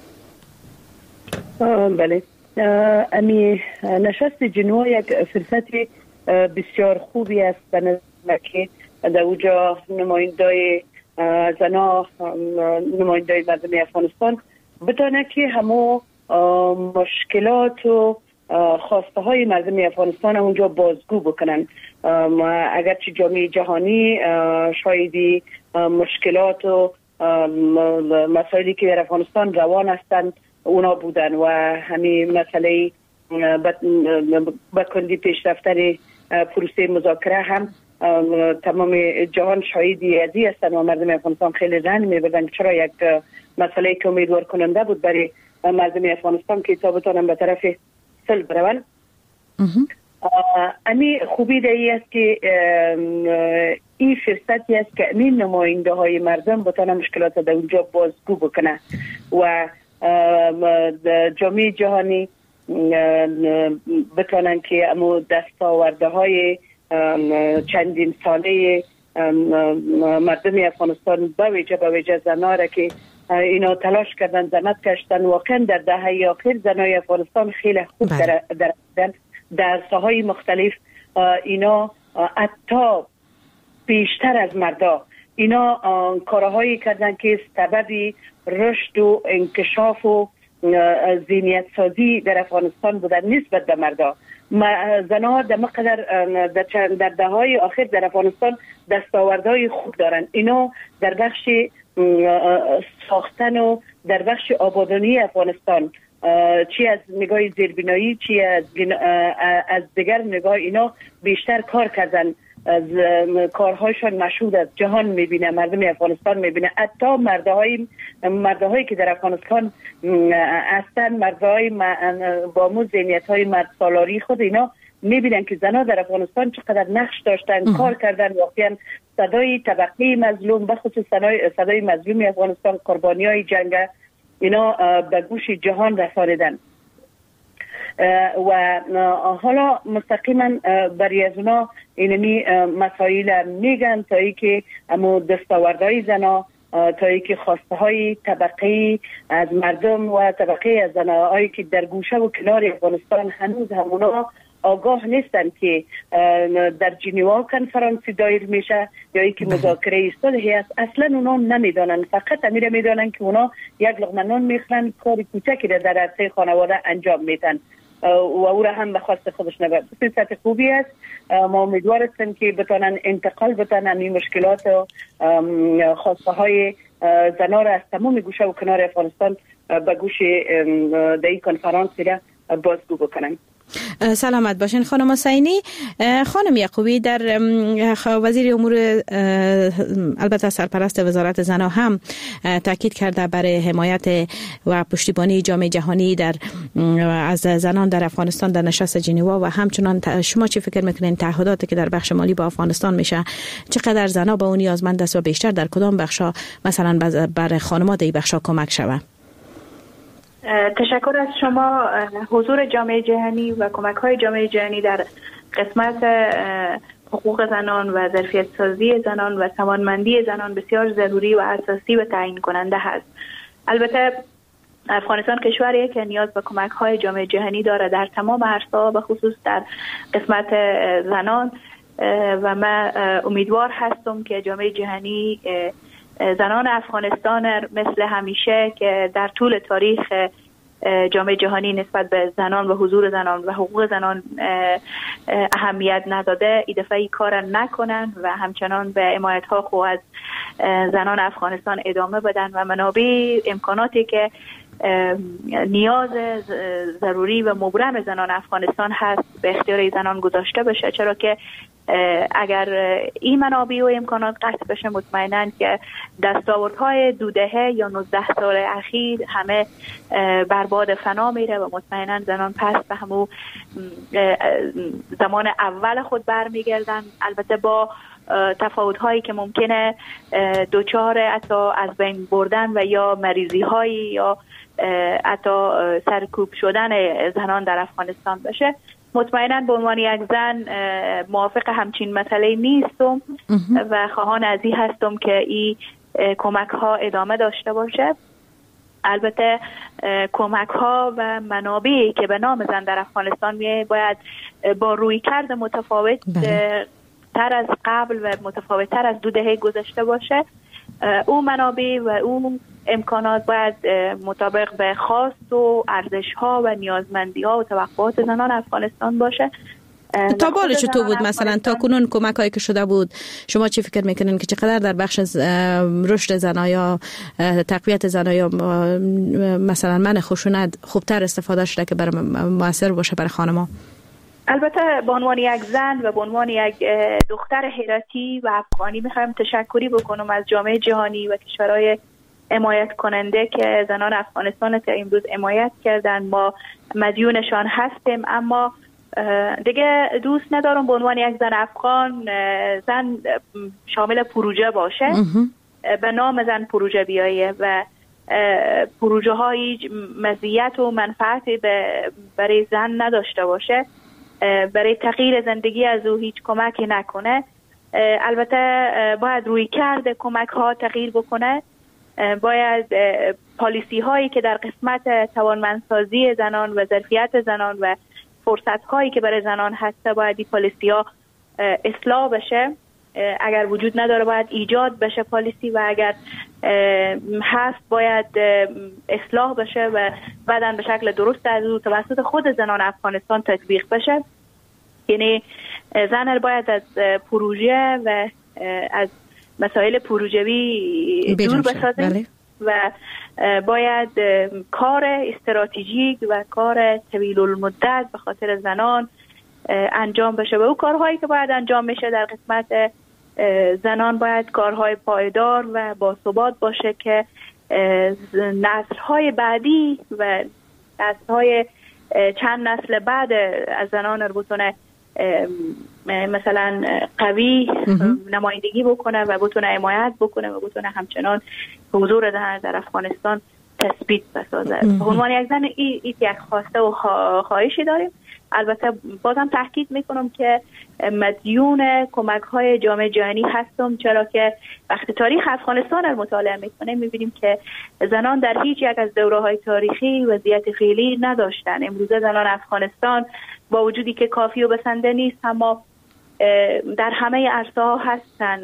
بله، امی نشست ژنو یک فرصت بسیار خوبی است به نظر که در اوجا نمایندای زنا نمایندای مردم افغانستان بتانه که همه مشکلات و خواسته های مردم افغانستان اونجا بازگو بکنن. اگرچه جامعه جهانی شایدی مشکلات و مسائلی که در افغانستان روان هستند اونا بودن و همین مسئله بکندی پیش رفتن پروسه مذاکره هم تمام جهان شاهدی ازی هستند و مردم افغانستان خیلی رنج میبردن چرا یک مسئله که امیدوار کننده بود برای مردم افغانستان که تا بتونن به طرف صلح برون. امی خوبی دیگه است که این فرصتی است که این نماینده های مردم بتونن مشکلات در اونجا بازگو بکنه و جامعه جهانی بتونن که امو دستاورده های چندین ساله مردم افغانستان به ویژه به ویژه زنها را که اینا تلاش کردن زحمت کشتن واقعا در دهه اخیر زنای افغانستان خیلی خوب در در در ساحهای مختلف اینا حتی بیشتر از مردا اینا کارهایی کردن که سبب رشد و انکشاف و ذهنیت سازی در افغانستان بودن نسبت به مردا. زنها در مقدر در دههای آخر در افغانستان دستاوردهای خوب دارن. اینا در بخش ساختن و در بخش آبادانی افغانستان چی از نگاه زیربنایی چی از از دیگر نگاه اینا بیشتر کار کردن. از کارهایشان مشهود از جهان میبینه، مردم افغانستان میبینه، حتی مردهای مردهایی که در افغانستان هستن مردهای با مو ذهنیت های مرد سالاری خود اینا میبینن که زنها در افغانستان چقدر نقش داشتن ام. کار کردن. واقعا صدای طبقه مظلوم به خصوص صدای صدای مظلوم افغانستان قربانی های جنگ اینا به گوش جهان رساندن و حالا مستقیما برای از اونا اینمی مسائل میگن تا ای که امو دستاوردهای زنا تا ای که خواسته های طبقه از مردم و طبقه از زنایی که در گوشه و کنار افغانستان هنوز همونا آگاه نیستن که در ژنو کنفرانس دایر میشه یا ای که مذاکره صلح است. اصلا اونا نمیدانن، فقط امیر میدانن که اونا یک لقمه نان میخورن، کاری کوچکی را در عرصه خانواده انجام میدن و او را هم به خواست خودش نبرد. فرصت خوبی است. ما امیدوار هستیم که بتانن انتقال بتانن این مشکلات و خواسته های زنان را از تمام گوشه و کنار افغانستان به گوش دهی کنفرانس را بازگو بکنن. سلامت باشین خانم حسینی. خانم یعقوبی در وزیر امور البته سرپرست وزارت زنان هم تاکید کرده برای حمایت و پشتیبانی جامعه جهانی در از زنان در افغانستان در نشست ژنو و همچنان شما چی فکر میکنین تعهداتی که در بخش مالی با افغانستان میشه چقدر زنان به اون نیازمند است و بیشتر در کدام بخشا مثلا برای خانمات این بخشا کمک شود؟ تشکر از شما. حضور جامعه جهانی و کمک های جامعه جهانی در قسمت حقوق زنان و ظرفیت سازی زنان و توانمندی زنان بسیار ضروری و اساسی و تعیین کننده هست. البته افغانستان کشوریه که نیاز به کمک های جامعه جهانی داره در تمام عرصه‌ها، به خصوص در قسمت زنان و من امیدوار هستم که جامعه جهانی زنان افغانستان مثل همیشه که در طول تاریخ جامعه جهانی نسبت به زنان و حضور زنان و حقوق زنان اهمیت نداده، این دفعه کار نکنن و همچنان به حمایت ها خو از زنان افغانستان ادامه بدن و منابع امکاناتی که نیاز ضروری و مبرم زنان افغانستان هست به اختیار زنان گذاشته بشه، چرا که اگر این منابع و امکانات قطع بشه مطمئناً که دستاوردهای دو دهه یا نوزده سال اخیر همه برباد فنا میره و مطمئناً زنان پس به همون زمان اول خود برمیگردن، البته با تفاوت هایی که ممکنه دوچار حتی از بین بردن و یا مریضی هایی یا حتی سرکوب شدن زنان در افغانستان بشه. مطمئناً به عنوان یک زن موافق همچین مسئله نیستم و خواهان از این هستم که این کمک ها ادامه داشته باشه. البته کمک ها و منابعی که به نام زن در افغانستان میه باید با رویکرد متفاوت تر از قبل و متفاوت تر از دو دهه گذشته باشه. او منابع و او امکانات باید مطابق به خواست و ارزش ها و نیازمندی ها و توقعات زنان افغانستان باشه. تا بال چطور بود مثلا تا کنون کمک هایی که شده بود شما چی فکر میکنین که چقدر در بخش رشد زنان یا تقویت زنان یا مثلا من خشونت خوبتر استفاده شده که برای موثر باشه برای خانم‌ها؟ البته به عنوان یک زن و به عنوان یک دختر هراتی و افغانی میخوایم تشکری بکنم از جامعه جهانی و کشورهای حمایت کننده که زنان افغانستان تا امروز حمایت کردن. ما مدیونشان هستیم، اما دیگه دوست ندارم به عنوان یک زن افغان زن شامل پروژه باشه، به نام زن پروژه بیایه و پروژه های مزیت و منفعتی برای زن نداشته باشه، برای تغییر زندگی از او هیچ کمکی نکنه. البته باید روی کرده کمک ها تغییر بکنه، باید پالیسی هایی که در قسمت توانمندسازی زنان و ظرفیت زنان و فرصت هایی که برای زنان هسته باید این پالیسی ها اصلاح بشه. اگر وجود نداره باید ایجاد بشه پالیسی و اگر هست باید اصلاح بشه و بعداً به شکل درست از او توسط خود زنان افغانستان تطبیق بشه. یعنی زن باید از پروژه و از مسائل پروژوی دور بسازه و باید کار استراتژیک و کار طویل المدت به خاطر زنان انجام بشه و او کارهایی که باید انجام میشه در قسمت زنان باید کارهای پایدار و باثبات باشه که نسل‌های بعدی و نسل‌های چند نسل بعد از زنان رو بتونه مثلا قوی نمایندگی بکنه و بتونه حمایت بکنه و بتونه همچنان حضور زن در افغانستان تثبیت بسازه. به عنوان یک زن این یک خواسته و خواهشی داریم. البته بازم تاکید میکنم که مدیون کمک های جامعه جهانی هستم، چرا که وقتی تاریخ افغانستان رو مطالعه میکنه میبینیم که زنان در هیچ یک از دوره های تاریخی وضعیت فعلی نداشتن. امروزه زنان افغانستان با وجودی که کافی و بسنده نیست اما در همه عرصه ها هستن.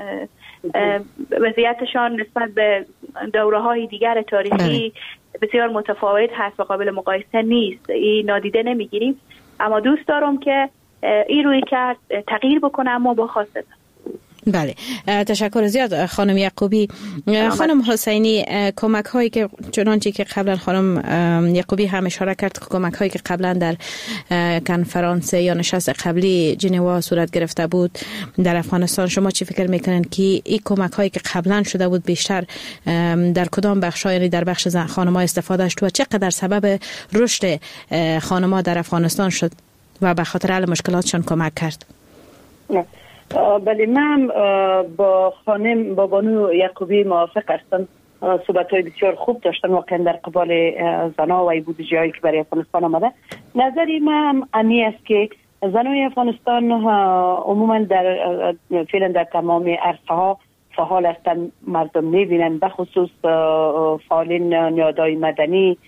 وضعیتشان نسبت به دوره های دیگر تاریخی بسیار متفاوت هست و قابل مقایسه نیست. این نادیده نمیگیریم، اما دوست دارم که این روی کرد تغییر بکنه اما با خواست. بله، تشکر زیاد خانم یعقوبی. خانم حسینی، کمک هایی که چنانچه که قبلا خانم یعقوبی هم اشاره کرد، کمک هایی که قبلا در کنفرانس یا نشست قبلی جنوا صورت گرفته بود در افغانستان، شما چی فکر میکنن که این کمک هایی که قبلا شده بود بیشتر در کدام بخش ها، یعنی در بخش خانم ها استفاده شد و چقدر سبب رشد خانم ها در افغانستان شد و به خاطر حل مشکلاتشان کمک کرد؟ نه. بله، من با خانم با بانو یعقوبی موافق هستم. صحبت‌های بسیار خوب داشتن واقعا در قبال زنها و بودجه هایی که برای افغانستان آمده. نظری من امی است که زنای افغانستان عموما در فعلا در تمام عرصه ها فعال هستند. مردم می‌بینن به خصوص فعالین نهادهای مدنی،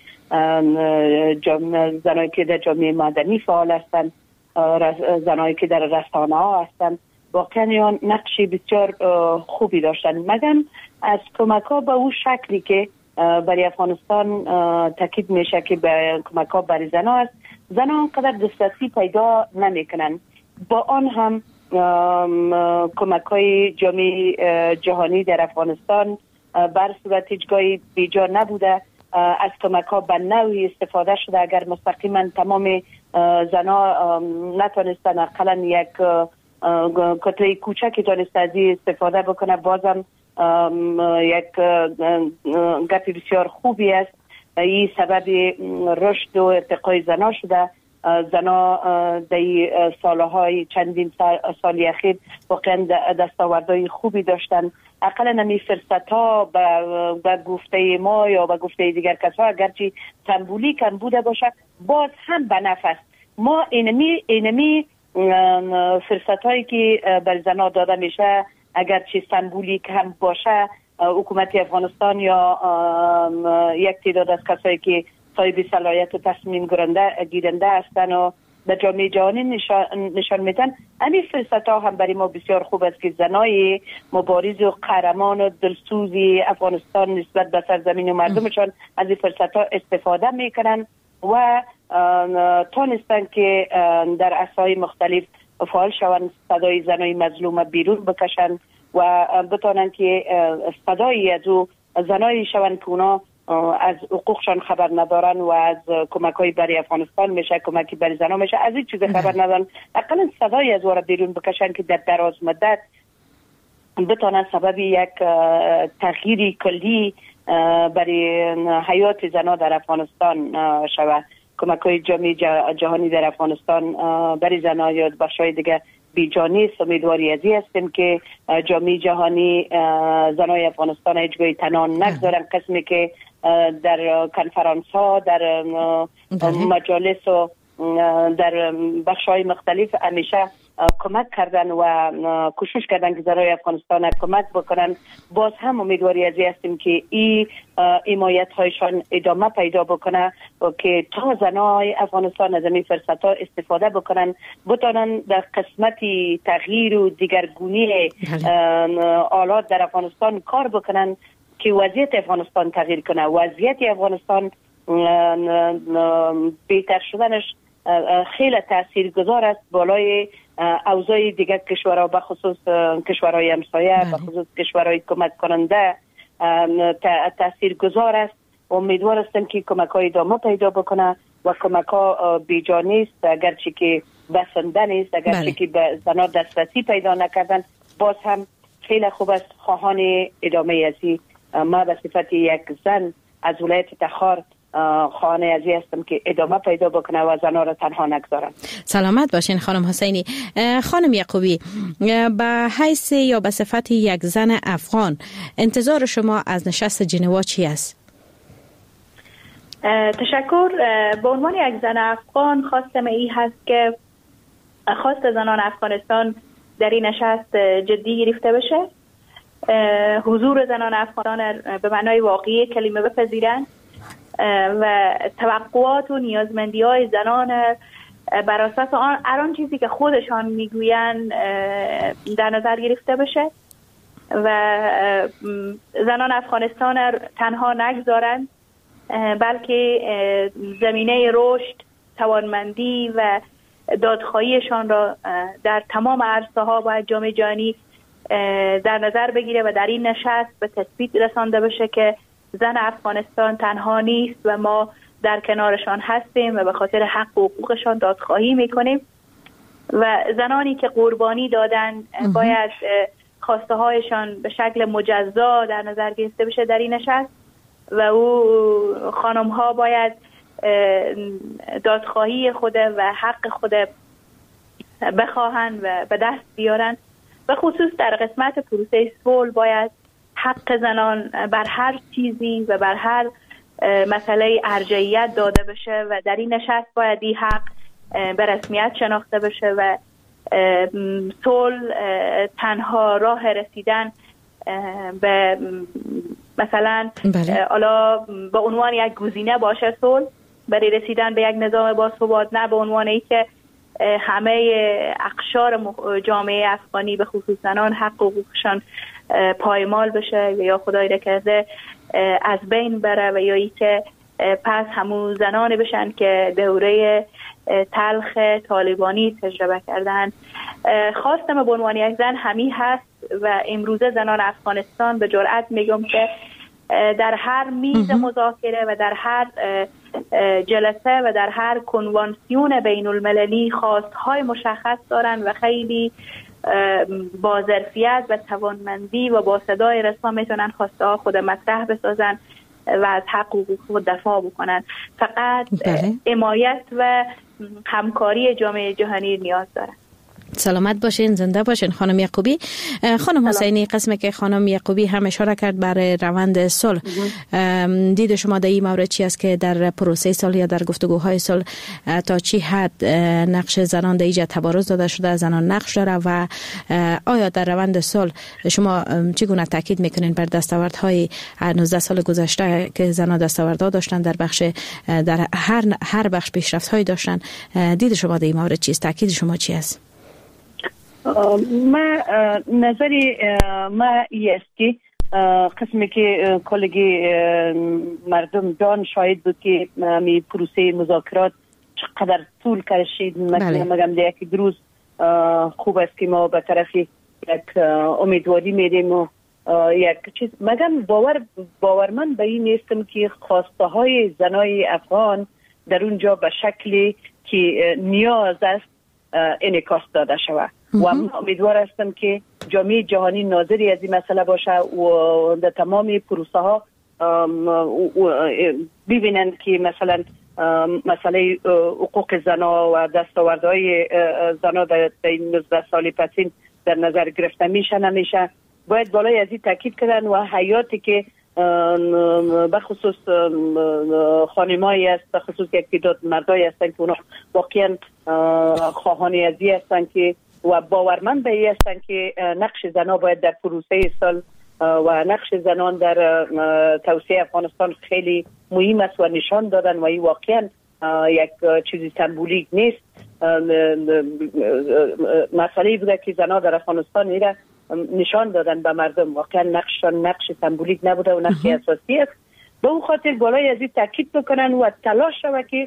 زنایی که در جامعه مدنی فعال هستند، زنایی که در رسانه ها هستند، واقعا نقشی بسیار خوبی داشتن. مگم از کمک ها به اون شکلی که برای افغانستان تاکید میشه که به کمک ها برای زن ها است، زن ها انقدر دسترسی پیدا نمی کنن. با آن هم کمک های جامعه جهانی در افغانستان بر صورت هیچگاهی بیجا نبوده. از کمک ها به نوعی استفاده شده. اگر مستقیما تمام زن ها نتونستن اقلا یک کتای کوچکی دانست از استفاده بکنه، بازم یک گپ بسیار خوبی است. این سبب رشد و ارتقای زنا شده. زنا در سالهای چندین سال اخیر واقعا دستاوردهای خوبی داشتن. اقلا نمی فرصت ها به گفته ما یا به گفته دیگر کسا اگرچه سمبولیک هم بوده باشه، باز هم به نفس ما اینمی اینمی فرصت هایی که بر زنا داده میشه اگرچه سمبولیک هم باشه، حکومت افغانستان یا یک تعداد از کسایی که صاحب صلاحیت و تصمیم گیرنده هستن و به جامعه جهانی نشان, نشان میدن، همین فرصت ها هم برای ما بسیار خوب است که زنای مبارز و قهرمان و دلسوزی افغانستان نسبت به سرزمین و مردمشان از این فرصت ها استفاده میکنن و تانستن که در عصای مختلف فعال شوند، صدای زنای مظلوم بیرون بکشن و بتانن که صدایی از او زنای شوند که اونا از حقوقشان خبر ندارن و از کمک های برای افغانستان میشه، کمکی برای زنها میشه، از این چیز خبر ندارن. اقلا صدای از او بیرون بکشن که در دراز مدت بتانن سبب یک تغییری کلی برای حیات زنها در افغانستان شود. کمک های جامعه جهانی در افغانستان برای زنها یا بخشای دیگه بیجانی امیدواری ازی هستیم که جامعه جهانی زنای افغانستان هیچگاهی تنان نگذارن، قسمی که در کنفرانس ها، در مجالس و در بخش‌های مختلف همیشه کمک کردن و کوشش کردن که زنای افغانستان کمک بکنن. باز هم امیدواری ازی هستیم که این حمایت هایشان ادامه پیدا بکنه و که تا زنای افغانستان از این فرصت ها استفاده بکنن، بتانن در قسمتی تغییر و دیگرگونی آلات در افغانستان کار بکنن که وضعیت افغانستان تغییر کنه. وضعیت افغانستان بهتر شدنش خیلی تاثیرگذار است بالای اوضاع دیگر کشورها، به خصوص کشورهای همسایه، به خصوص کشورهای کمک کننده تاثیرگذار است. امیدوار هستم که کمک های ادامه پیدا بکنه و کمک ها بیجا نیست، اگرچه که بسنده نیست، اگرچه که به زنها دسترسی پیدا نکردن، باز هم خیلی خوب است. خواهان ادامه ازی ما به صفت یک زن از ولایت تخار خانه ازی هستم که ادامه پیدا بکنه و زنها را تنها نگذارن. سلامت باشین خانم حسینی. خانم یعقوبی، به حیث یا به صفت یک زن افغان انتظار شما از نشست ژنوا چی است؟ تشکر. به عنوان یک زن افغان خواستم این هست که خواست زنان افغانستان در این نشست جدی گرفته بشه، حضور زنان افغان به معنای واقعی کلمه بپذیرند و توقعات و نیازمندی های زنان بر اساس آن آن چیزی که خودشان میگویند در نظر گرفته بشه و زنان افغانستان تنها نگذارند، بلکه زمینه رشد، توانمندی و دادخواهیشان را در تمام عرصه ها باید جامعه جهانی در نظر بگیره و در این نشست به تثبیت رسانده بشه که زن افغانستان تنها نیست و ما در کنارشان هستیم و به خاطر حق و حقوقشان دادخواهی میکنیم و زنانی که قربانی دادن باید خواسته هایشان به شکل مجزا در نظر گرفته بشه در این نشست و او خانم ها باید دادخواهی خود و حق خود بخواهند و به دست بیارن. و خصوص در قسمت پروسه صلح باید حق زنان بر هر چیزی و بر هر مسئله ارجحیت داده بشه و در این نشست باید این حق به رسمیت شناخته بشه و صلح تنها راه رسیدن به مثلا حالا به عنوان یک گزینه باشه صلح برای رسیدن به یک نظام باثبات، نه به عنوان ای که همه اقشار جامعه افغانی به خصوص زنان حق و حقوقشان پایمال بشه یا خدای نکرده از بین بره و یا ای که پس همون زنانی بشن که دوره تلخ طالبانی تجربه کردن. خواستم به عنوان یک زن همی هست و امروزه زنان افغانستان به جرئت میگم که در هر میز مذاکره و در هر جلسه و در هر کنوانسیون بین المللی خواستهای مشخص دارن و خیلی با ظرفیت و توانمندی و با صدای رسا میتونن خواسته ها خود مطرح بسازن و از حقوق خود دفاع بکنن. فقط بله. حمایت و همکاری جامعه جهانی نیاز داره. سلامت باشین، زنده باشین خانم یعقوبی. خانم حسینی، قسمی که خانم یعقوبی هم اشاره کرد برای روند صلح، دید شما در این مورد چی است که در پروسه صلح یا در گفتگوهای صلح تا چی حد نقش زنان در ایجاد تبارز داده شده، زنان نقش داره و آیا در روند صلح شما چگونه تاکید میکنین بر دستاوردهای نوزده سال گذشته که زنان دستاوردها داشتن در بخش در هر هر بخش پیشرفت‌های داشتن؟ دید شما در این مورد چی است؟ تاکید شما چی است؟ ما نظری ما ای است که قسمی که کلگی مردم جان شاهد بود که می پروسه مذاکرات چقدر طول کشید. مثلا مگم ده یک روز خوب است که ما به طرف یک امیدواری میدیم و یک چیز مگم باور باورمند به این نیستم که خواسته های زنای افغان در اونجا به شکلی که نیاز است انعکاس داده شود و من امیدوار هستم که جامعه جهانی ناظری از این مسئله باشه و در تمام پروسه ها ببینند که مثلا مسئله حقوق زنا و دستاوردهای زنا در این نوزده سال پسین در نظر گرفته میشه نمیشه. باید بالای از این تاکید کردن و حیاتی که بخصوص خانمایی است، بخصوص یک تعداد مردایی هستند که اونا واقعا خواهانی ازی هستند که و باورمند به این هستند که نقش زنان باید در پروسه صلح و نقش زنان در توسعه افغانستان خیلی مهم است و نشان دادن و این واقعا یک چیزی سمبولیک نیست. مسئله بوده که زنان در افغانستان میره نشان دادن به مردم، واقعا نقششان نقش سمبولیک نبوده و نقش اساسی است. به اون خاطر بالای از این تاکید بکنن و تلاش شود که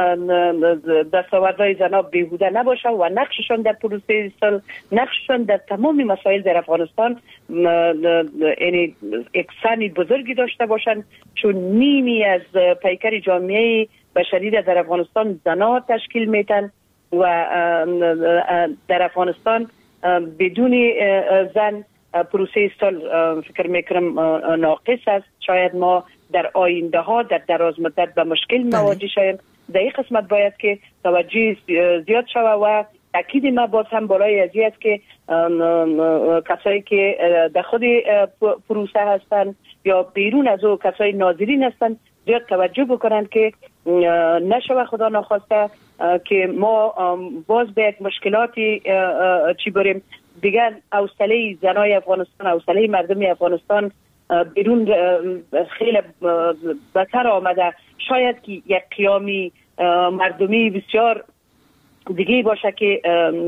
دستاوردهای زنان بیهوده نباشه و نقششان در پروسه صلح، نقششان در تمام مسائل در افغانستان یعنی یک سهمی بزرگی داشته باشند، چون نیمی از پیکر جامعه بشری در افغانستان زنان تشکیل میتن و در افغانستان بدون زن پروسه صلح فکر میکنم ناقص است. شاید ما در آینده ها در دراز مدت به مشکل مواجه شویم. در این قسمت باید که توجه زیاد شود و تاکید ما باز هم بالای از این است که کسایی که در خود پروسه هستند یا بیرون از او کسای ناظرین هستند زیاد توجه بکنند که نشود خدا ناخواسته که ما باز به یک مشکلاتی چی بریم. دیگر حوصله زنای افغانستان، حوصله مردم افغانستان بیرون خیلی بهتر آمده. شاید که یک قیامی مردمی بسیار دیگه باشه که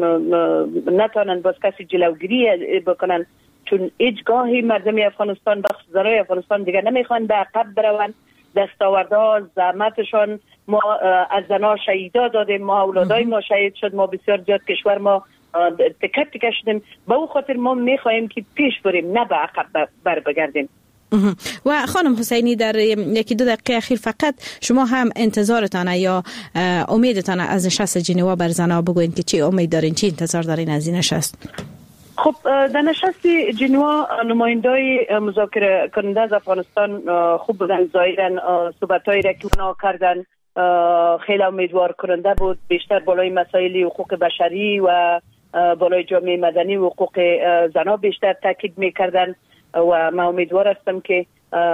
نتانن باز کسی جلوگیری بکنن، چون هیچگاهی مردم افغانستان بخش زنای افغانستان دیگه نمیخوان به عقب برون. دستاوردها زحمتشان ما از زنا شهیدا دادیم، ما اولادای ما شهید شد، ما بسیار زیاد کشور ما تکت تکت شدیم. به اون خاطر ما میخواهیم که پیش بریم نه به عقب بر بگردیم. و خانم حسینی در یکی دو دقیقه اخیر فقط شما هم انتظارتان یا امیدتان از نشست ژنوا بر زنها بگوین که چی امید دارین، چی انتظار دارین از این نشست؟ خب در نشست ژنوا نمایندای مذاکره کننده از افغانستان خوب بودن، ظاهرا صحبتایی را که اونا کردن خیلی امیدوار کننده بود. بیشتر بالای مسائل حقوق بشری و بالای جامعه مدنی و حقوق زنها بیشتر تاکید میکردن و من امیدوار هستم که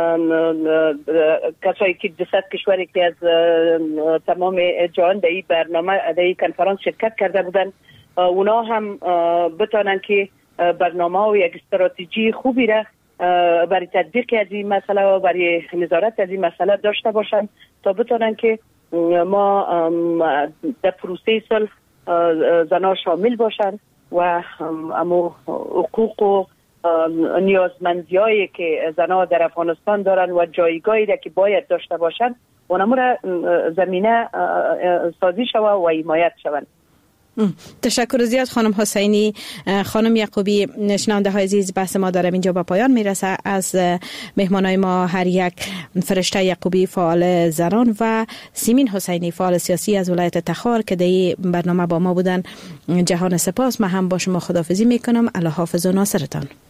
کسایی که دویست کشوری که از تمام جهان در این برنامه در این کنفرانس شرکت کرده بودن اونا هم بتانن که برنامه و یک استراتژی خوبی را برای تطبیق از این مسئله و برای نظارت از این مسئله داشته باشن تا بتانن که ما در پروسه صلح زنها شامل باشن و اما حقوق و نیازمندیایی که زنها در افغانستان دارن و جایگاهی را که باید داشته باشن اونمو را زمینه سازی شود و حمایت شوند. تشکر زیاد خانم حسینی. خانم یعقوبی، شنونده های عزیز، بحث ما در اینجا به پایان میرسه. از مهمانای ما هر یک فرشته یعقوبی فعال زنان و سیمین حسینی فعال سیاسی از ولایت تخار که در برنامه با ما بودن جهان سپاس. من هم با شما خداحافظی میکنم. الله حافظ و ناصرتان.